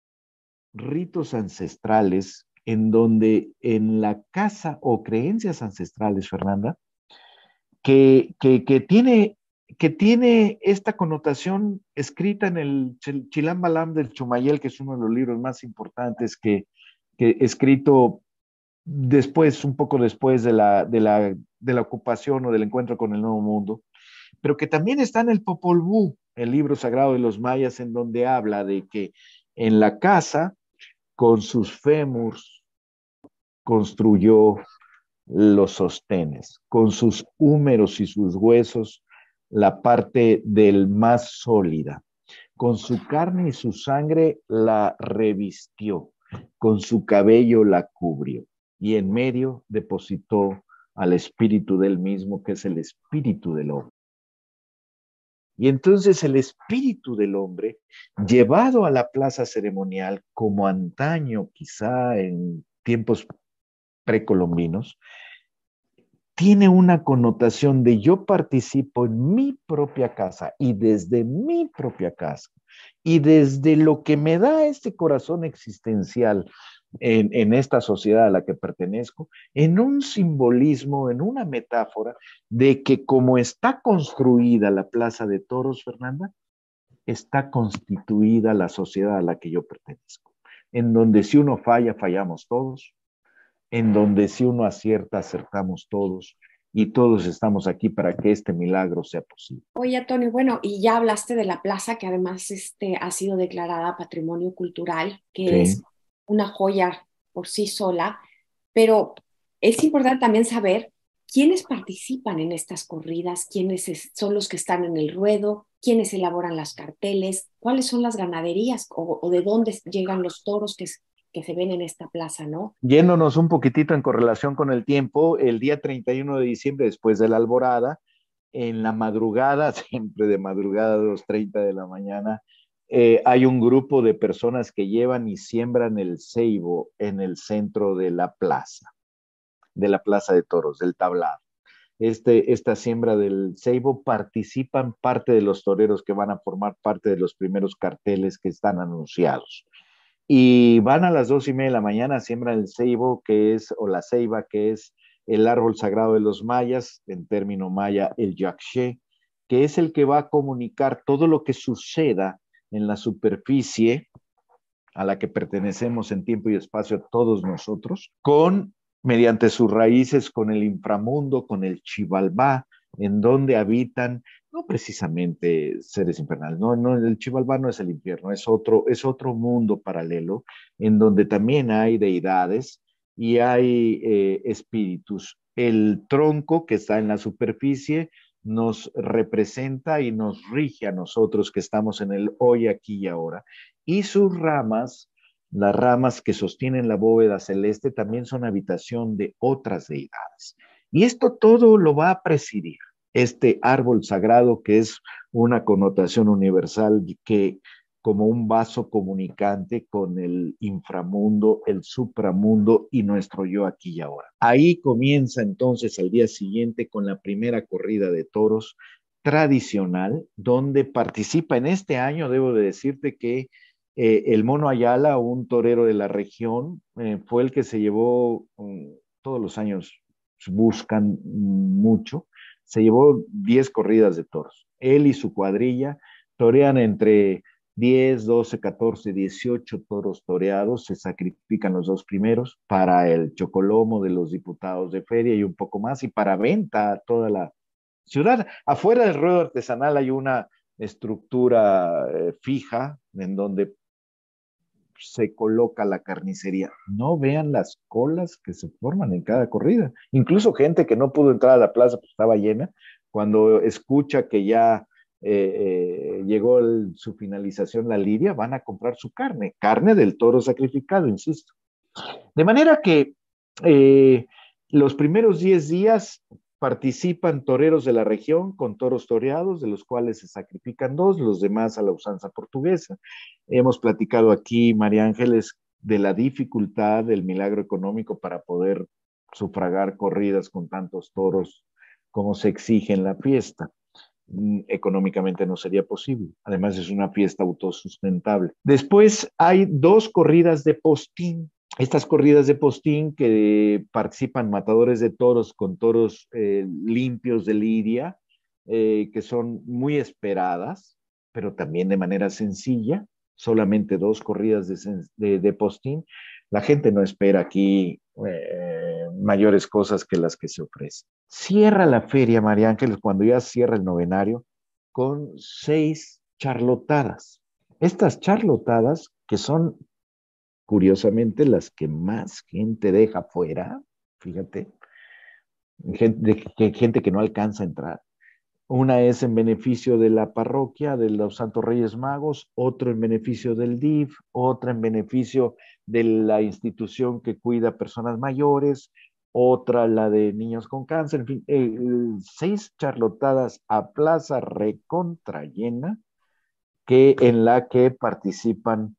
ritos ancestrales en donde en la casa o creencias ancestrales, Fernanda, que, que, que, tiene, que tiene esta connotación escrita en el Chilam Balam del Chumayel, que es uno de los libros más importantes que, que escrito después, un poco después de la, de, la, de la ocupación o del encuentro con el Nuevo Mundo, pero que también está en el Popol Vuh, el libro sagrado de los mayas, en donde habla de que en la casa, con sus fémurs, construyó los sostenes, con sus húmeros y sus huesos, la parte del más sólida, con su carne y su sangre la revistió, con su cabello la cubrió, y en medio depositó al espíritu del mismo, que es el espíritu del hombre. Y entonces el espíritu del hombre, llevado a la plaza ceremonial, como antaño, quizá en tiempos precolombinos, tiene una connotación de yo participo en mi propia casa y desde mi propia casa y desde lo que me da este corazón existencial en, en esta sociedad a la que pertenezco, en un simbolismo, en una metáfora de que como está construida la Plaza de Toros, Fernanda, está constituida la sociedad a la que yo pertenezco, en donde si uno falla, fallamos todos, en donde si uno acierta, acertamos todos, y todos estamos aquí para que este milagro sea posible. Oye, Antonio, bueno, y ya hablaste de la plaza, que además este, ha sido declarada Patrimonio Cultural, que sí. Es una joya por sí sola, pero es importante también saber quiénes participan en estas corridas, quiénes es, son los que están en el ruedo, quiénes elaboran las carteles, cuáles son las ganaderías o, o de dónde llegan los toros que es, que se ven en esta plaza, ¿no? Yéndonos un poquitito en correlación con el tiempo, el día treinta y uno de diciembre, después de la alborada, en la madrugada, siempre de madrugada, dos treinta de la mañana, eh, hay un grupo de personas que llevan y siembran el ceibo en el centro de la plaza, de la plaza de toros, del tablado. Este, esta siembra del ceibo participan parte de los toreros que van a formar parte de los primeros carteles que están anunciados. Y van a las dos y media de la mañana, siembran el ceibo, que es, o la ceiba, que es el árbol sagrado de los mayas, en término maya, el yaxché, que es el que va a comunicar todo lo que suceda en la superficie a la que pertenecemos en tiempo y espacio todos nosotros, con, mediante sus raíces, con el inframundo, con el Xibalbá, en donde habitan no precisamente seres infernales, no, no, el Xibalbá no es el infierno, es otro, es otro mundo paralelo en donde también hay deidades y hay eh, espíritus. El tronco que está en la superficie nos representa y nos rige a nosotros que estamos en el hoy, aquí y ahora. Y sus ramas, las ramas que sostienen la bóveda celeste, también son habitación de otras deidades. Y esto todo lo va a presidir este árbol sagrado que es una connotación universal que como un vaso comunicante con el inframundo, el supramundo y nuestro yo aquí y ahora. Ahí comienza entonces al día siguiente con la primera corrida de toros tradicional, donde participa en este año, debo de decirte que eh, el Mono Ayala, un torero de la región, eh, fue el que se llevó, um, todos los años buscan mucho, se llevó diez corridas de toros. Él y su cuadrilla torean entre diez, doce, catorce, dieciocho toros toreados, se sacrifican los dos primeros para el chocolomo de los diputados de feria y un poco más, y para venta a toda la ciudad. Afuera del ruedo artesanal hay una estructura eh, fija en donde se coloca la carnicería. No vean las colas que se forman en cada corrida. Incluso gente que no pudo entrar a la plaza porque estaba llena, cuando escucha que ya eh, eh, llegó el, su finalización la lidia, van a comprar su carne, carne del toro sacrificado, insisto. De manera que eh, los primeros diez días participan toreros de la región con toros toreados, de los cuales se sacrifican dos, los demás a la usanza portuguesa. Hemos platicado aquí, María Ángeles, de la dificultad del milagro económico para poder sufragar corridas con tantos toros como se exige en la fiesta. Económicamente no sería posible. Además, es una fiesta autosustentable. Después hay dos corridas de postín. Estas corridas de postín que participan matadores de toros con toros eh, limpios de lidia, eh, que son muy esperadas, pero también de manera sencilla, solamente dos corridas de, de, de postín. La gente no espera aquí eh, mayores cosas que las que se ofrecen. Cierra la feria, María Ángeles, cuando ya cierra el novenario, con seis charlotadas. Estas charlotadas, que son curiosamente las que más gente deja fuera, fíjate, gente, gente que no alcanza a entrar. Una es en beneficio de la parroquia, de los Santos Reyes Magos, otro en beneficio del D I F, otra en beneficio de la institución que cuida a personas mayores, otra la de niños con cáncer, en fin, eh, seis charlotadas a plaza recontra llena, que, en la que participan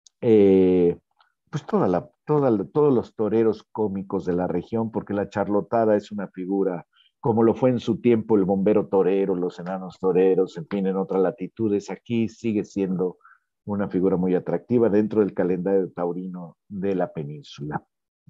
eh, pues toda la, toda, todos los toreros cómicos de la región, porque la charlotada es una figura, como lo fue en su tiempo el bombero torero, los enanos toreros, en fin, en otras latitudes, aquí sigue siendo una figura muy atractiva dentro del calendario taurino de la península.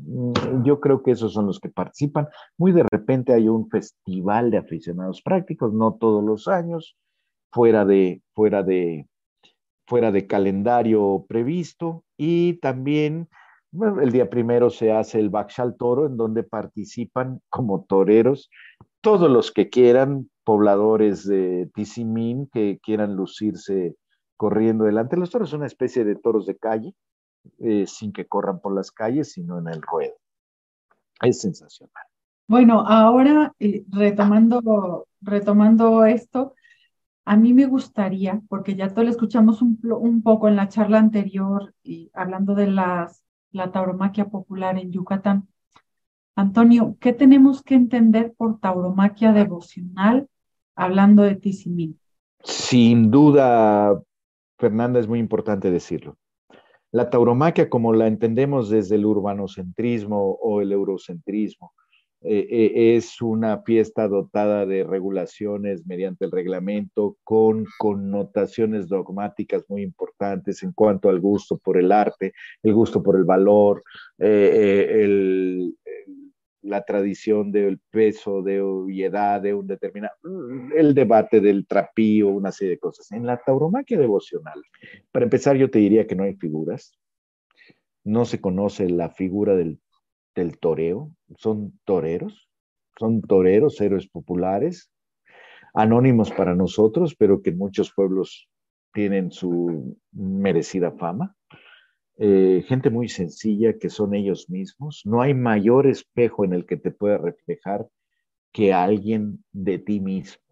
Yo creo que esos son los que participan. Muy de repente hay un festival de aficionados prácticos, no todos los años, fuera de, fuera de, fuera de calendario previsto, y también bueno, el día primero se hace el Baxal Toro, en donde participan como toreros todos los que quieran, pobladores de Tizimín que quieran lucirse corriendo delante. Los toros son una especie de toros de calle, eh, sin que corran por las calles, sino en el ruedo. Es sensacional. Bueno, ahora eh, retomando, retomando esto, a mí me gustaría, porque ya te lo escuchamos un, un poco en la charla anterior, y hablando de las, la tauromaquia popular en Yucatán. Antonio, ¿qué tenemos que entender por tauromaquia devocional hablando de Tizimín? Sin duda, Fernanda, es muy importante decirlo. La tauromaquia, como la entendemos desde el urbanocentrismo o el eurocentrismo, eh, eh, es una fiesta dotada de regulaciones mediante el reglamento, con connotaciones dogmáticas muy importantes en cuanto al gusto por el arte, el gusto por el valor, eh, eh, el, el, la tradición del peso, de obviedad, de un determinado, el debate del trapío, una serie de cosas. En la tauromaquia devocional, para empezar, yo te diría que no hay figuras, no se conoce la figura del, del toreo, son toreros, son toreros, héroes populares, anónimos para nosotros, pero que en muchos pueblos tienen su merecida fama. Eh, gente muy sencilla que son ellos mismos. No hay mayor espejo en el que te pueda reflejar que alguien de ti mismo.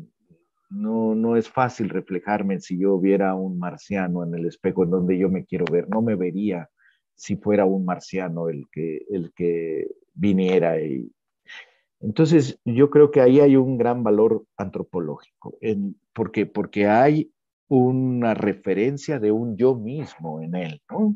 No, no es fácil reflejarme si yo viera a un marciano en el espejo en donde yo me quiero ver. No me vería si fuera un marciano el que, el que viniera. Y... Entonces, yo creo que ahí hay un gran valor antropológico, en, porque, porque hay una referencia de un yo mismo en él, ¿no?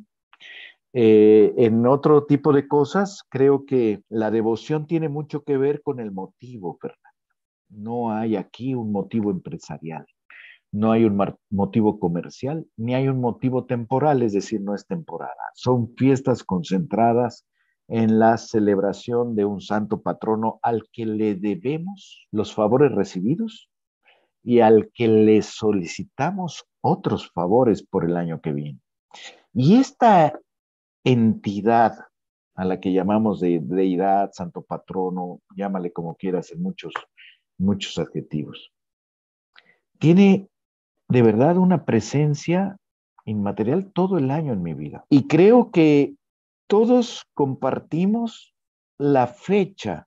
Eh, en otro tipo de cosas, creo que la devoción tiene mucho que ver con el motivo, Fernando. No hay aquí un motivo empresarial, no hay un motivo comercial, ni hay un motivo temporal, es decir, no es temporada. Son fiestas concentradas en la celebración de un santo patrono al que le debemos los favores recibidos y al que le solicitamos otros favores por el año que viene. Y esta entidad a la que llamamos de deidad, santo patrono, llámale como quieras, en muchos, muchos adjetivos, tiene de verdad una presencia inmaterial todo el año en mi vida. Y creo que todos compartimos la fecha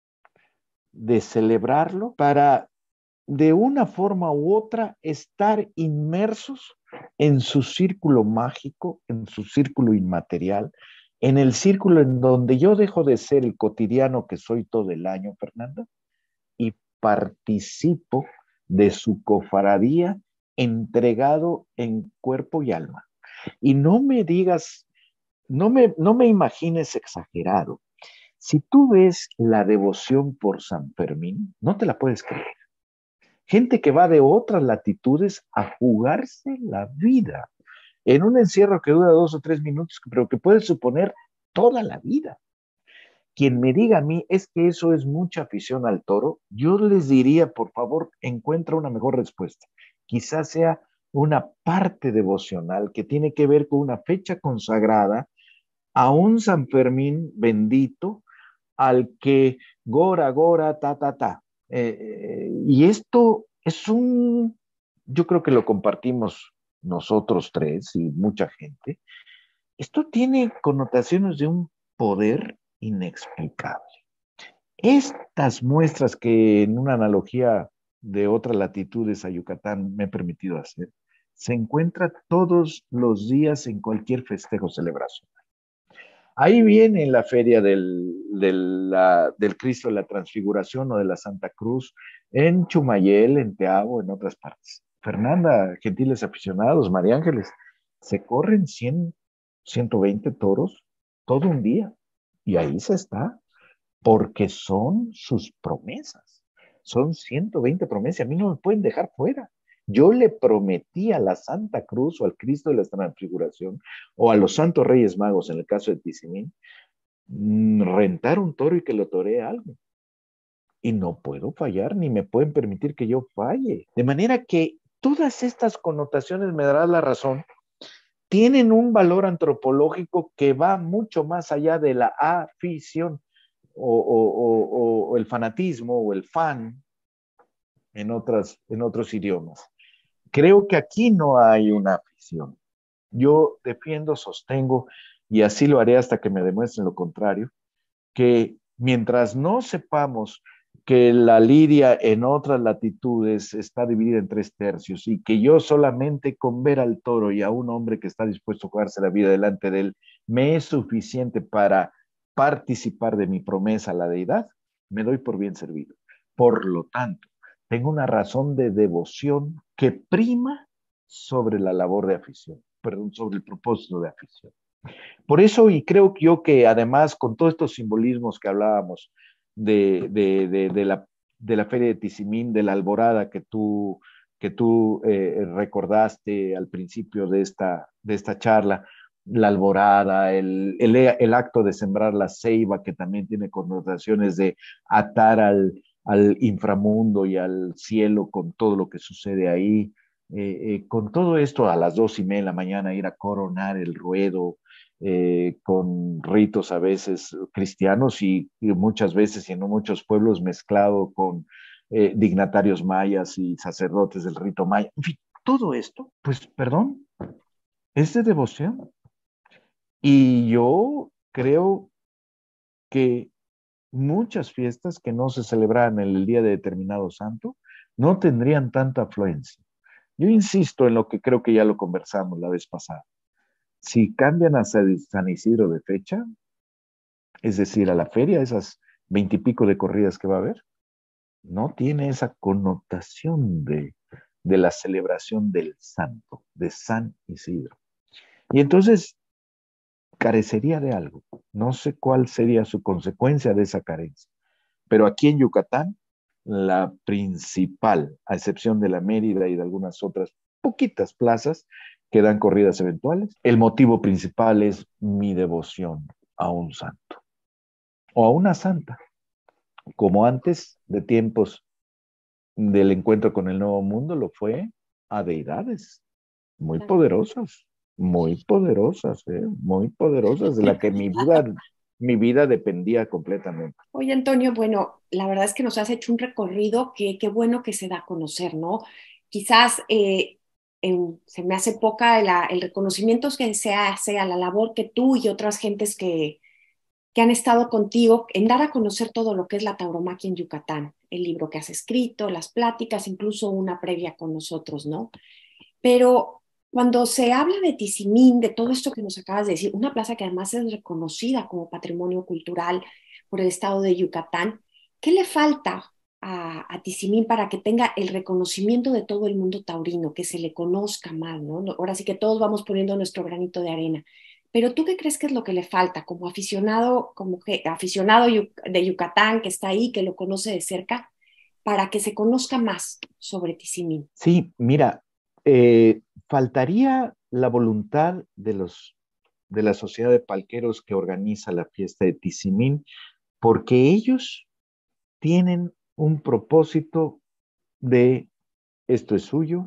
de celebrarlo para de una forma u otra estar inmersos en su círculo mágico, en su círculo inmaterial, en el círculo en donde yo dejo de ser el cotidiano que soy todo el año, Fernanda, y participo de su cofradía entregado en cuerpo y alma. Y no me digas, no me, no me imagines exagerado. Si tú ves la devoción por San Fermín, no te la puedes creer. Gente que va de otras latitudes a jugarse la vida en un encierro que dura dos o tres minutos, pero que puede suponer toda la vida. Quien me diga a mí es que eso es mucha afición al toro, yo les diría, por favor, encuentra una mejor respuesta. Quizás sea una parte devocional que tiene que ver con una fecha consagrada a un San Fermín bendito al que gora, gora, ta, ta, ta. Eh, y esto es un, yo creo que lo compartimos nosotros tres y mucha gente. Esto tiene connotaciones de un poder inexplicable. Estas muestras que en una analogía de otras latitudes a Yucatán me he permitido hacer, se encuentra todos los días en cualquier festejo o celebración. Ahí viene la feria del, del, la, del Cristo de la Transfiguración o de la Santa Cruz, en Chumayel, en Teabo, en otras partes. Fernanda, gentiles aficionados, María Ángeles, se corren cien, ciento veinte toros todo un día y ahí se está, porque son sus promesas. Son ciento veinte promesas, a mí no me pueden dejar fuera. Yo le prometí a la Santa Cruz o al Cristo de la Transfiguración o a los Santos Reyes Magos, en el caso de Tizimín, rentar un toro y que lo toree algo. Y no puedo fallar, ni me pueden permitir que yo falle. De manera que todas estas connotaciones, me darás la razón, tienen un valor antropológico que va mucho más allá de la afición o, o, o, o el fanatismo o el fan en, otras, en otros idiomas. Creo que aquí no hay una afición. Yo defiendo, sostengo, y así lo haré hasta que me demuestren lo contrario, que mientras no sepamos que la lidia en otras latitudes está dividida en tres tercios y que yo solamente con ver al toro y a un hombre que está dispuesto a jugarse la vida delante de él me es suficiente para participar de mi promesa a la deidad, me doy por bien servido. Por lo tanto, tengo una razón de devoción que prima sobre la labor de afición, perdón, sobre el propósito de afición. Por eso, y creo yo que además con todos estos simbolismos que hablábamos de, de, de, de, la, de la Feria de Tizimín, de la alborada que tú, que tú eh, recordaste al principio de esta, de esta charla, la alborada, el, el, el acto de sembrar la ceiba, que también tiene connotaciones de atar al, al inframundo y al cielo con todo lo que sucede ahí. Eh, eh, con todo esto a las dos y media de la mañana ir a coronar el ruedo, eh, con ritos a veces cristianos y, y muchas veces y en muchos pueblos mezclado con eh, dignatarios mayas y sacerdotes del rito maya. En fin, todo esto, pues perdón, es de devoción. Y yo creo que muchas fiestas que no se celebran en el día de determinado santo no tendrían tanta afluencia. Yo insisto en lo que creo que ya lo conversamos la vez pasada. Si cambian a San Isidro de fecha, es decir, a la feria, esas veintipico de corridas que va a haber, no tiene esa connotación de, de la celebración del santo, de San Isidro. Y entonces carecería de algo. No sé cuál sería su consecuencia de esa carencia. Pero aquí en Yucatán, la principal, a excepción de la Mérida y de algunas otras poquitas plazas que dan corridas eventuales, el motivo principal es mi devoción a un santo o a una santa, como antes de tiempos del encuentro con el Nuevo Mundo lo fue a deidades muy poderosas, muy poderosas, ¿eh? Muy poderosas, de la que mi vida, mi vida dependía completamente. Oye, Antonio, bueno, la verdad es que nos has hecho un recorrido que qué bueno que se da a conocer, ¿no? Quizás eh, en- se me hace poca la- el reconocimiento que se hace a la labor que tú y otras gentes que, que han estado contigo en dar a conocer todo lo que es la tauromaquia en Yucatán, el libro que has escrito, las pláticas, incluso una previa con nosotros, ¿no? Pero cuando se habla de Tizimín, de todo esto que nos acabas de decir, una plaza que además es reconocida como patrimonio cultural por el estado de Yucatán, ¿qué le falta a, a Tizimín para que tenga el reconocimiento de todo el mundo taurino, que se le conozca más, ¿no? No, ahora sí que todos vamos poniendo nuestro granito de arena. Pero ¿tú qué crees que es lo que le falta como aficionado, como que, aficionado yu- de Yucatán que está ahí, que lo conoce de cerca, para que se conozca más sobre Tizimín? Sí, mira, eh, faltaría la voluntad de los de la sociedad de palqueros que organiza la fiesta de Tizimín, porque ellos tienen un propósito de esto es suyo,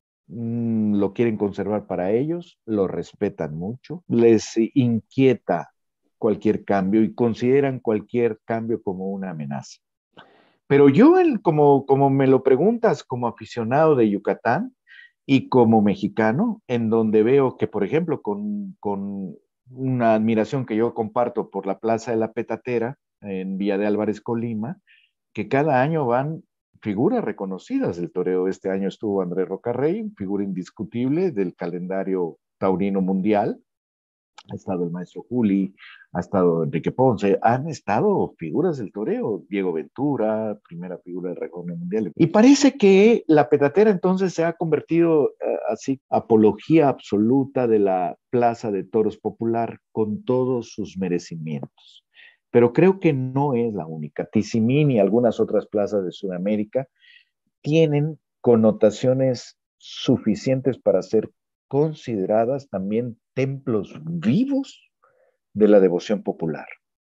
mm, lo quieren conservar para ellos, lo respetan mucho, les inquieta cualquier cambio y consideran cualquier cambio como una amenaza. Pero yo, el, como, como me lo preguntas, como aficionado de Yucatán y como mexicano, en donde veo que, por ejemplo, con, con una admiración que yo comparto por la Plaza de la Petatera en Villa de Álvarez, Colima, que cada año van figuras reconocidas del toreo. Este año estuvo Andrés Rocarrey, figura indiscutible del calendario taurino mundial. Ha estado el maestro Juli, ha estado Enrique Ponce, han estado figuras del toreo, Diego Ventura, primera figura del récord mundial. Y parece que la petatera entonces se ha convertido eh, así, apología absoluta de la plaza de toros popular con todos sus merecimientos. Pero creo que no es la única. Tizimín y algunas otras plazas de Sudamérica tienen connotaciones suficientes para ser consideradas también templos vivos de la devoción popular.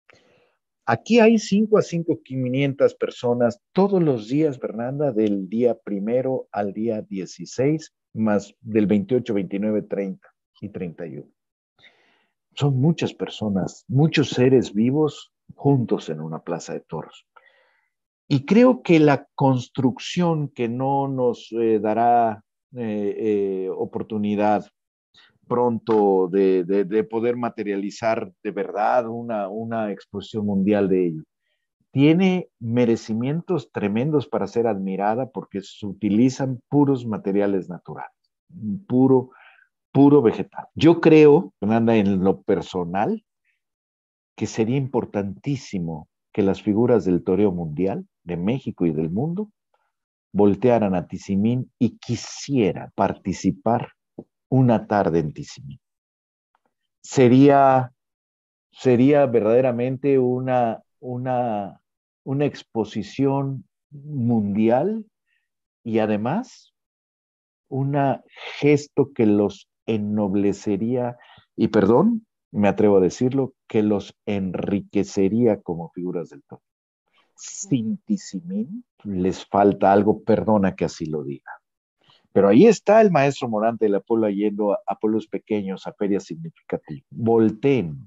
Aquí hay cinco a cinco quinientas personas todos los días, Fernanda, del día primero al día dieciséis, más del veintiocho, veintinueve, treinta y treinta y uno. Son muchas personas, muchos seres vivos juntos en una plaza de toros. Y creo que la construcción que no nos eh, dará eh, eh, oportunidad pronto de, de, de, poder materializar de verdad una, una exposición mundial de ello, tiene merecimientos tremendos para ser admirada porque se utilizan puros materiales naturales, puro, puro vegetal. Yo creo, Fernanda, en lo personal, que sería importantísimo que las figuras del toreo mundial de México y del mundo voltearan a Tizimín y quisiera participar una tarde en Tizimín. Sería, sería verdaderamente una, una, una exposición mundial y además un gesto que los ennoblecería y, perdón, me atrevo a decirlo, que los enriquecería como figuras del toro. Sin Tizimín les falta algo, perdona que así lo diga, Pero ahí está el maestro Morante de la Puebla yendo a, a pueblos pequeños, a ferias significativas. Volteen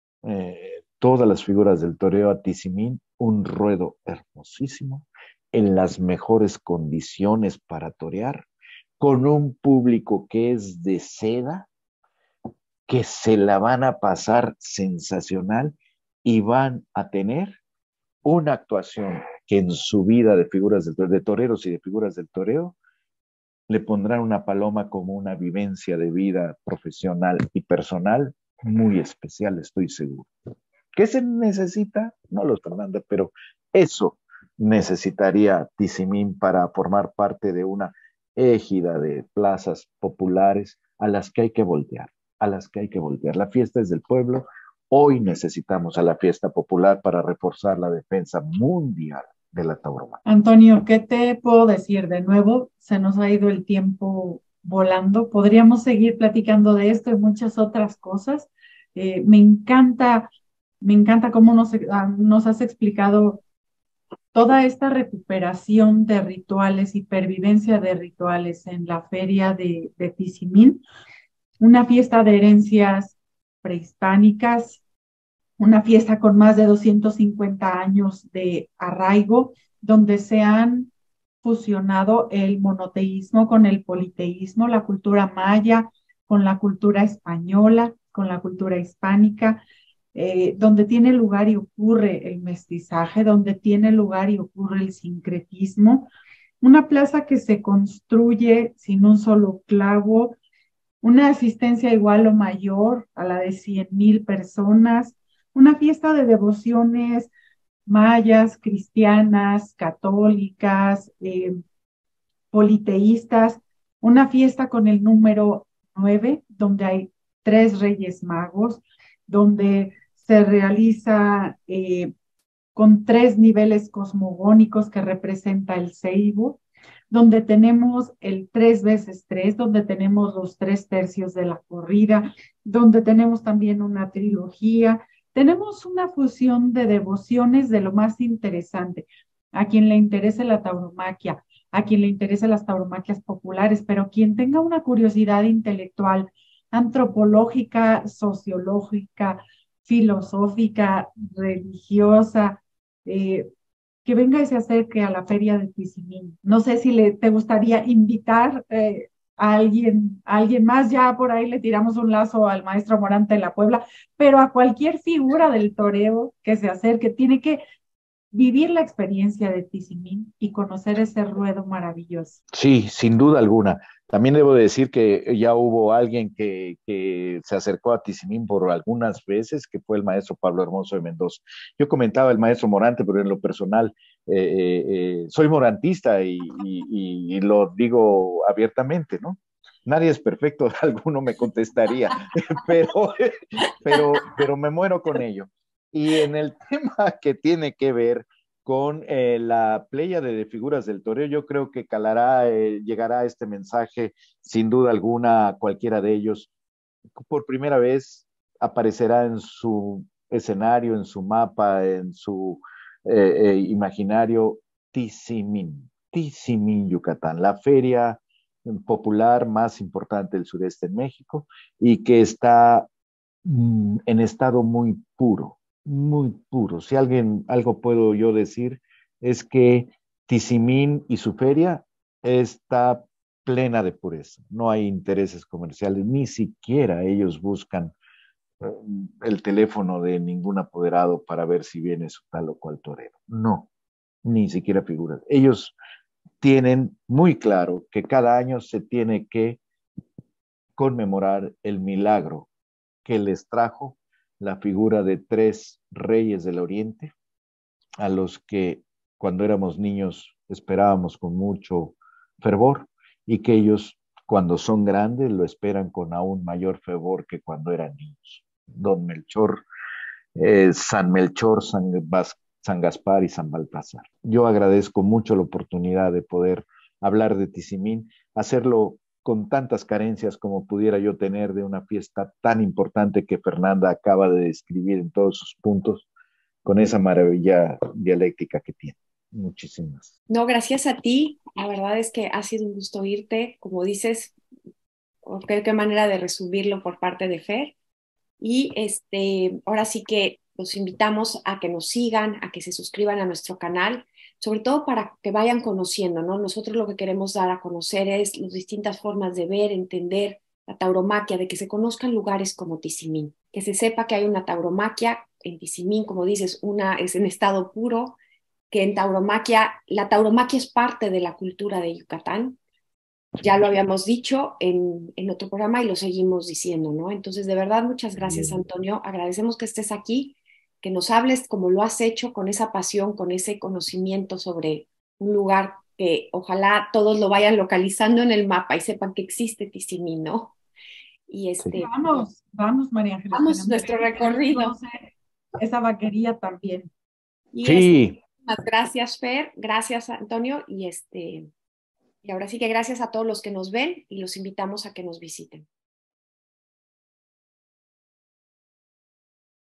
eh, todas las figuras del toreo a Tizimín, un ruedo hermosísimo, en las mejores condiciones para torear, con un público que es de seda, que se la van a pasar sensacional y van a tener una actuación que en su vida de figuras del, de toreros y de figuras del toreo le pondrán una paloma como una vivencia de vida profesional y personal muy especial, estoy seguro. ¿Qué se necesita? No los Fernanda, pero eso necesitaría Tizimín para formar parte de una égida de plazas populares a las que hay que voltear, a las que hay que voltear. La fiesta es del pueblo. Hoy necesitamos a la fiesta popular para reforzar la defensa mundial de la tauromaquia. Antonio, ¿qué te puedo decir? De nuevo, se nos ha ido el tiempo volando. Podríamos seguir platicando de esto y muchas otras cosas. Eh, me encanta, me encanta cómo nos, nos has explicado toda esta recuperación de rituales y pervivencia de rituales en la feria de, de Tizimín, una fiesta de herencias prehispánicas, una fiesta con más de doscientos cincuenta años de arraigo, donde se han fusionado el monoteísmo con el politeísmo, la cultura maya con la cultura española, con la cultura hispánica, eh, donde tiene lugar y ocurre el mestizaje, donde tiene lugar y ocurre el sincretismo, una plaza que se construye sin un solo clavo, una asistencia igual o mayor a la de cien mil personas, una fiesta de devociones mayas, cristianas, católicas, eh, politeístas, una fiesta con el número nueve, donde hay tres reyes magos, donde se realiza eh, con tres niveles cosmogónicos que representa el ceibo, donde tenemos el tres veces tres, donde tenemos los tres tercios de la corrida, donde tenemos también una trilogía, tenemos una fusión de devociones de lo más interesante. A quien le interese la tauromaquia, a quien le interese las tauromaquias populares, pero quien tenga una curiosidad intelectual, antropológica, sociológica, filosófica, religiosa, eh, que venga y se acerque a la feria de Tizimín. No sé si le, te gustaría invitar eh, a alguien, a alguien más, ya por ahí le tiramos un lazo al maestro Morante de la Puebla, pero a cualquier figura del toreo que se acerque, tiene que vivir la experiencia de Tizimín y conocer ese ruedo maravilloso. Sí, sin duda alguna. También debo decir que ya hubo alguien que, que se acercó a Tizimín por algunas veces, que fue el maestro Pablo Hermoso de Mendoza. Yo comentaba el maestro Morante, pero en lo personal, eh, eh, eh, soy morantista y, y, y lo digo abiertamente, ¿no? Nadie es perfecto, alguno me contestaría, pero, pero, pero me muero con ello. Y en el tema que tiene que ver con eh, la pléyade de figuras del toreo, yo creo que calará, eh, llegará este mensaje sin duda alguna a cualquiera de ellos. Por primera vez aparecerá en su escenario, en su mapa, en su eh, eh, imaginario, Tizimín, Tizimín, Yucatán, la feria popular más importante del sureste en México y que está mm, en estado muy puro, muy puro. Si alguien, algo puedo yo decir, es que Tizimín y su feria está plena de pureza. No hay intereses comerciales, ni siquiera ellos buscan eh, el teléfono de ningún apoderado para ver si viene su tal o cual torero. No, ni siquiera figuras. Ellos tienen muy claro que cada año se tiene que conmemorar el milagro que les trajo la figura de tres reyes del Oriente, a los que cuando éramos niños esperábamos con mucho fervor y que ellos cuando son grandes lo esperan con aún mayor fervor que cuando eran niños. Don Melchor, eh, San Melchor, San, Bas, San Gaspar y San Baltasar. Yo agradezco mucho la oportunidad de poder hablar de Tizimín, hacerlo con tantas carencias como pudiera yo tener de una fiesta tan importante que Fernanda acaba de describir en todos sus puntos, con esa maravilla dialéctica que tiene. Muchísimas. No, gracias a ti. La verdad es que ha sido un gusto oírte. Como dices, qué, qué manera de resumirlo por parte de Fer. Y este, ahora sí que los invitamos a que nos sigan, a que se suscriban a nuestro canal, sobre todo para que vayan conociendo, ¿no? Nosotros lo que queremos dar a conocer es las distintas formas de ver, entender la tauromaquia, de que se conozcan lugares como Tizimín, que se sepa que hay una tauromaquia en Tizimín, como dices, una es en estado puro, que en tauromaquia, la tauromaquia es parte de la cultura de Yucatán. Ya lo habíamos dicho en, en otro programa y lo seguimos diciendo, ¿no? Entonces, de verdad, muchas gracias, Antonio. Agradecemos que estés aquí, que nos hables como lo has hecho, con esa pasión, con ese conocimiento sobre un lugar que ojalá todos lo vayan localizando en el mapa y sepan que existe Tizimí, ¿no? Y Sí. este, Vamos, vamos, María Ángeles, vamos tenemos, nuestro tenemos que recorrido. conocer esa vaquería también. Y este, Sí, muchas gracias, Fer, gracias, Antonio, y este, y ahora sí que gracias a todos los que nos ven y los invitamos a que nos visiten.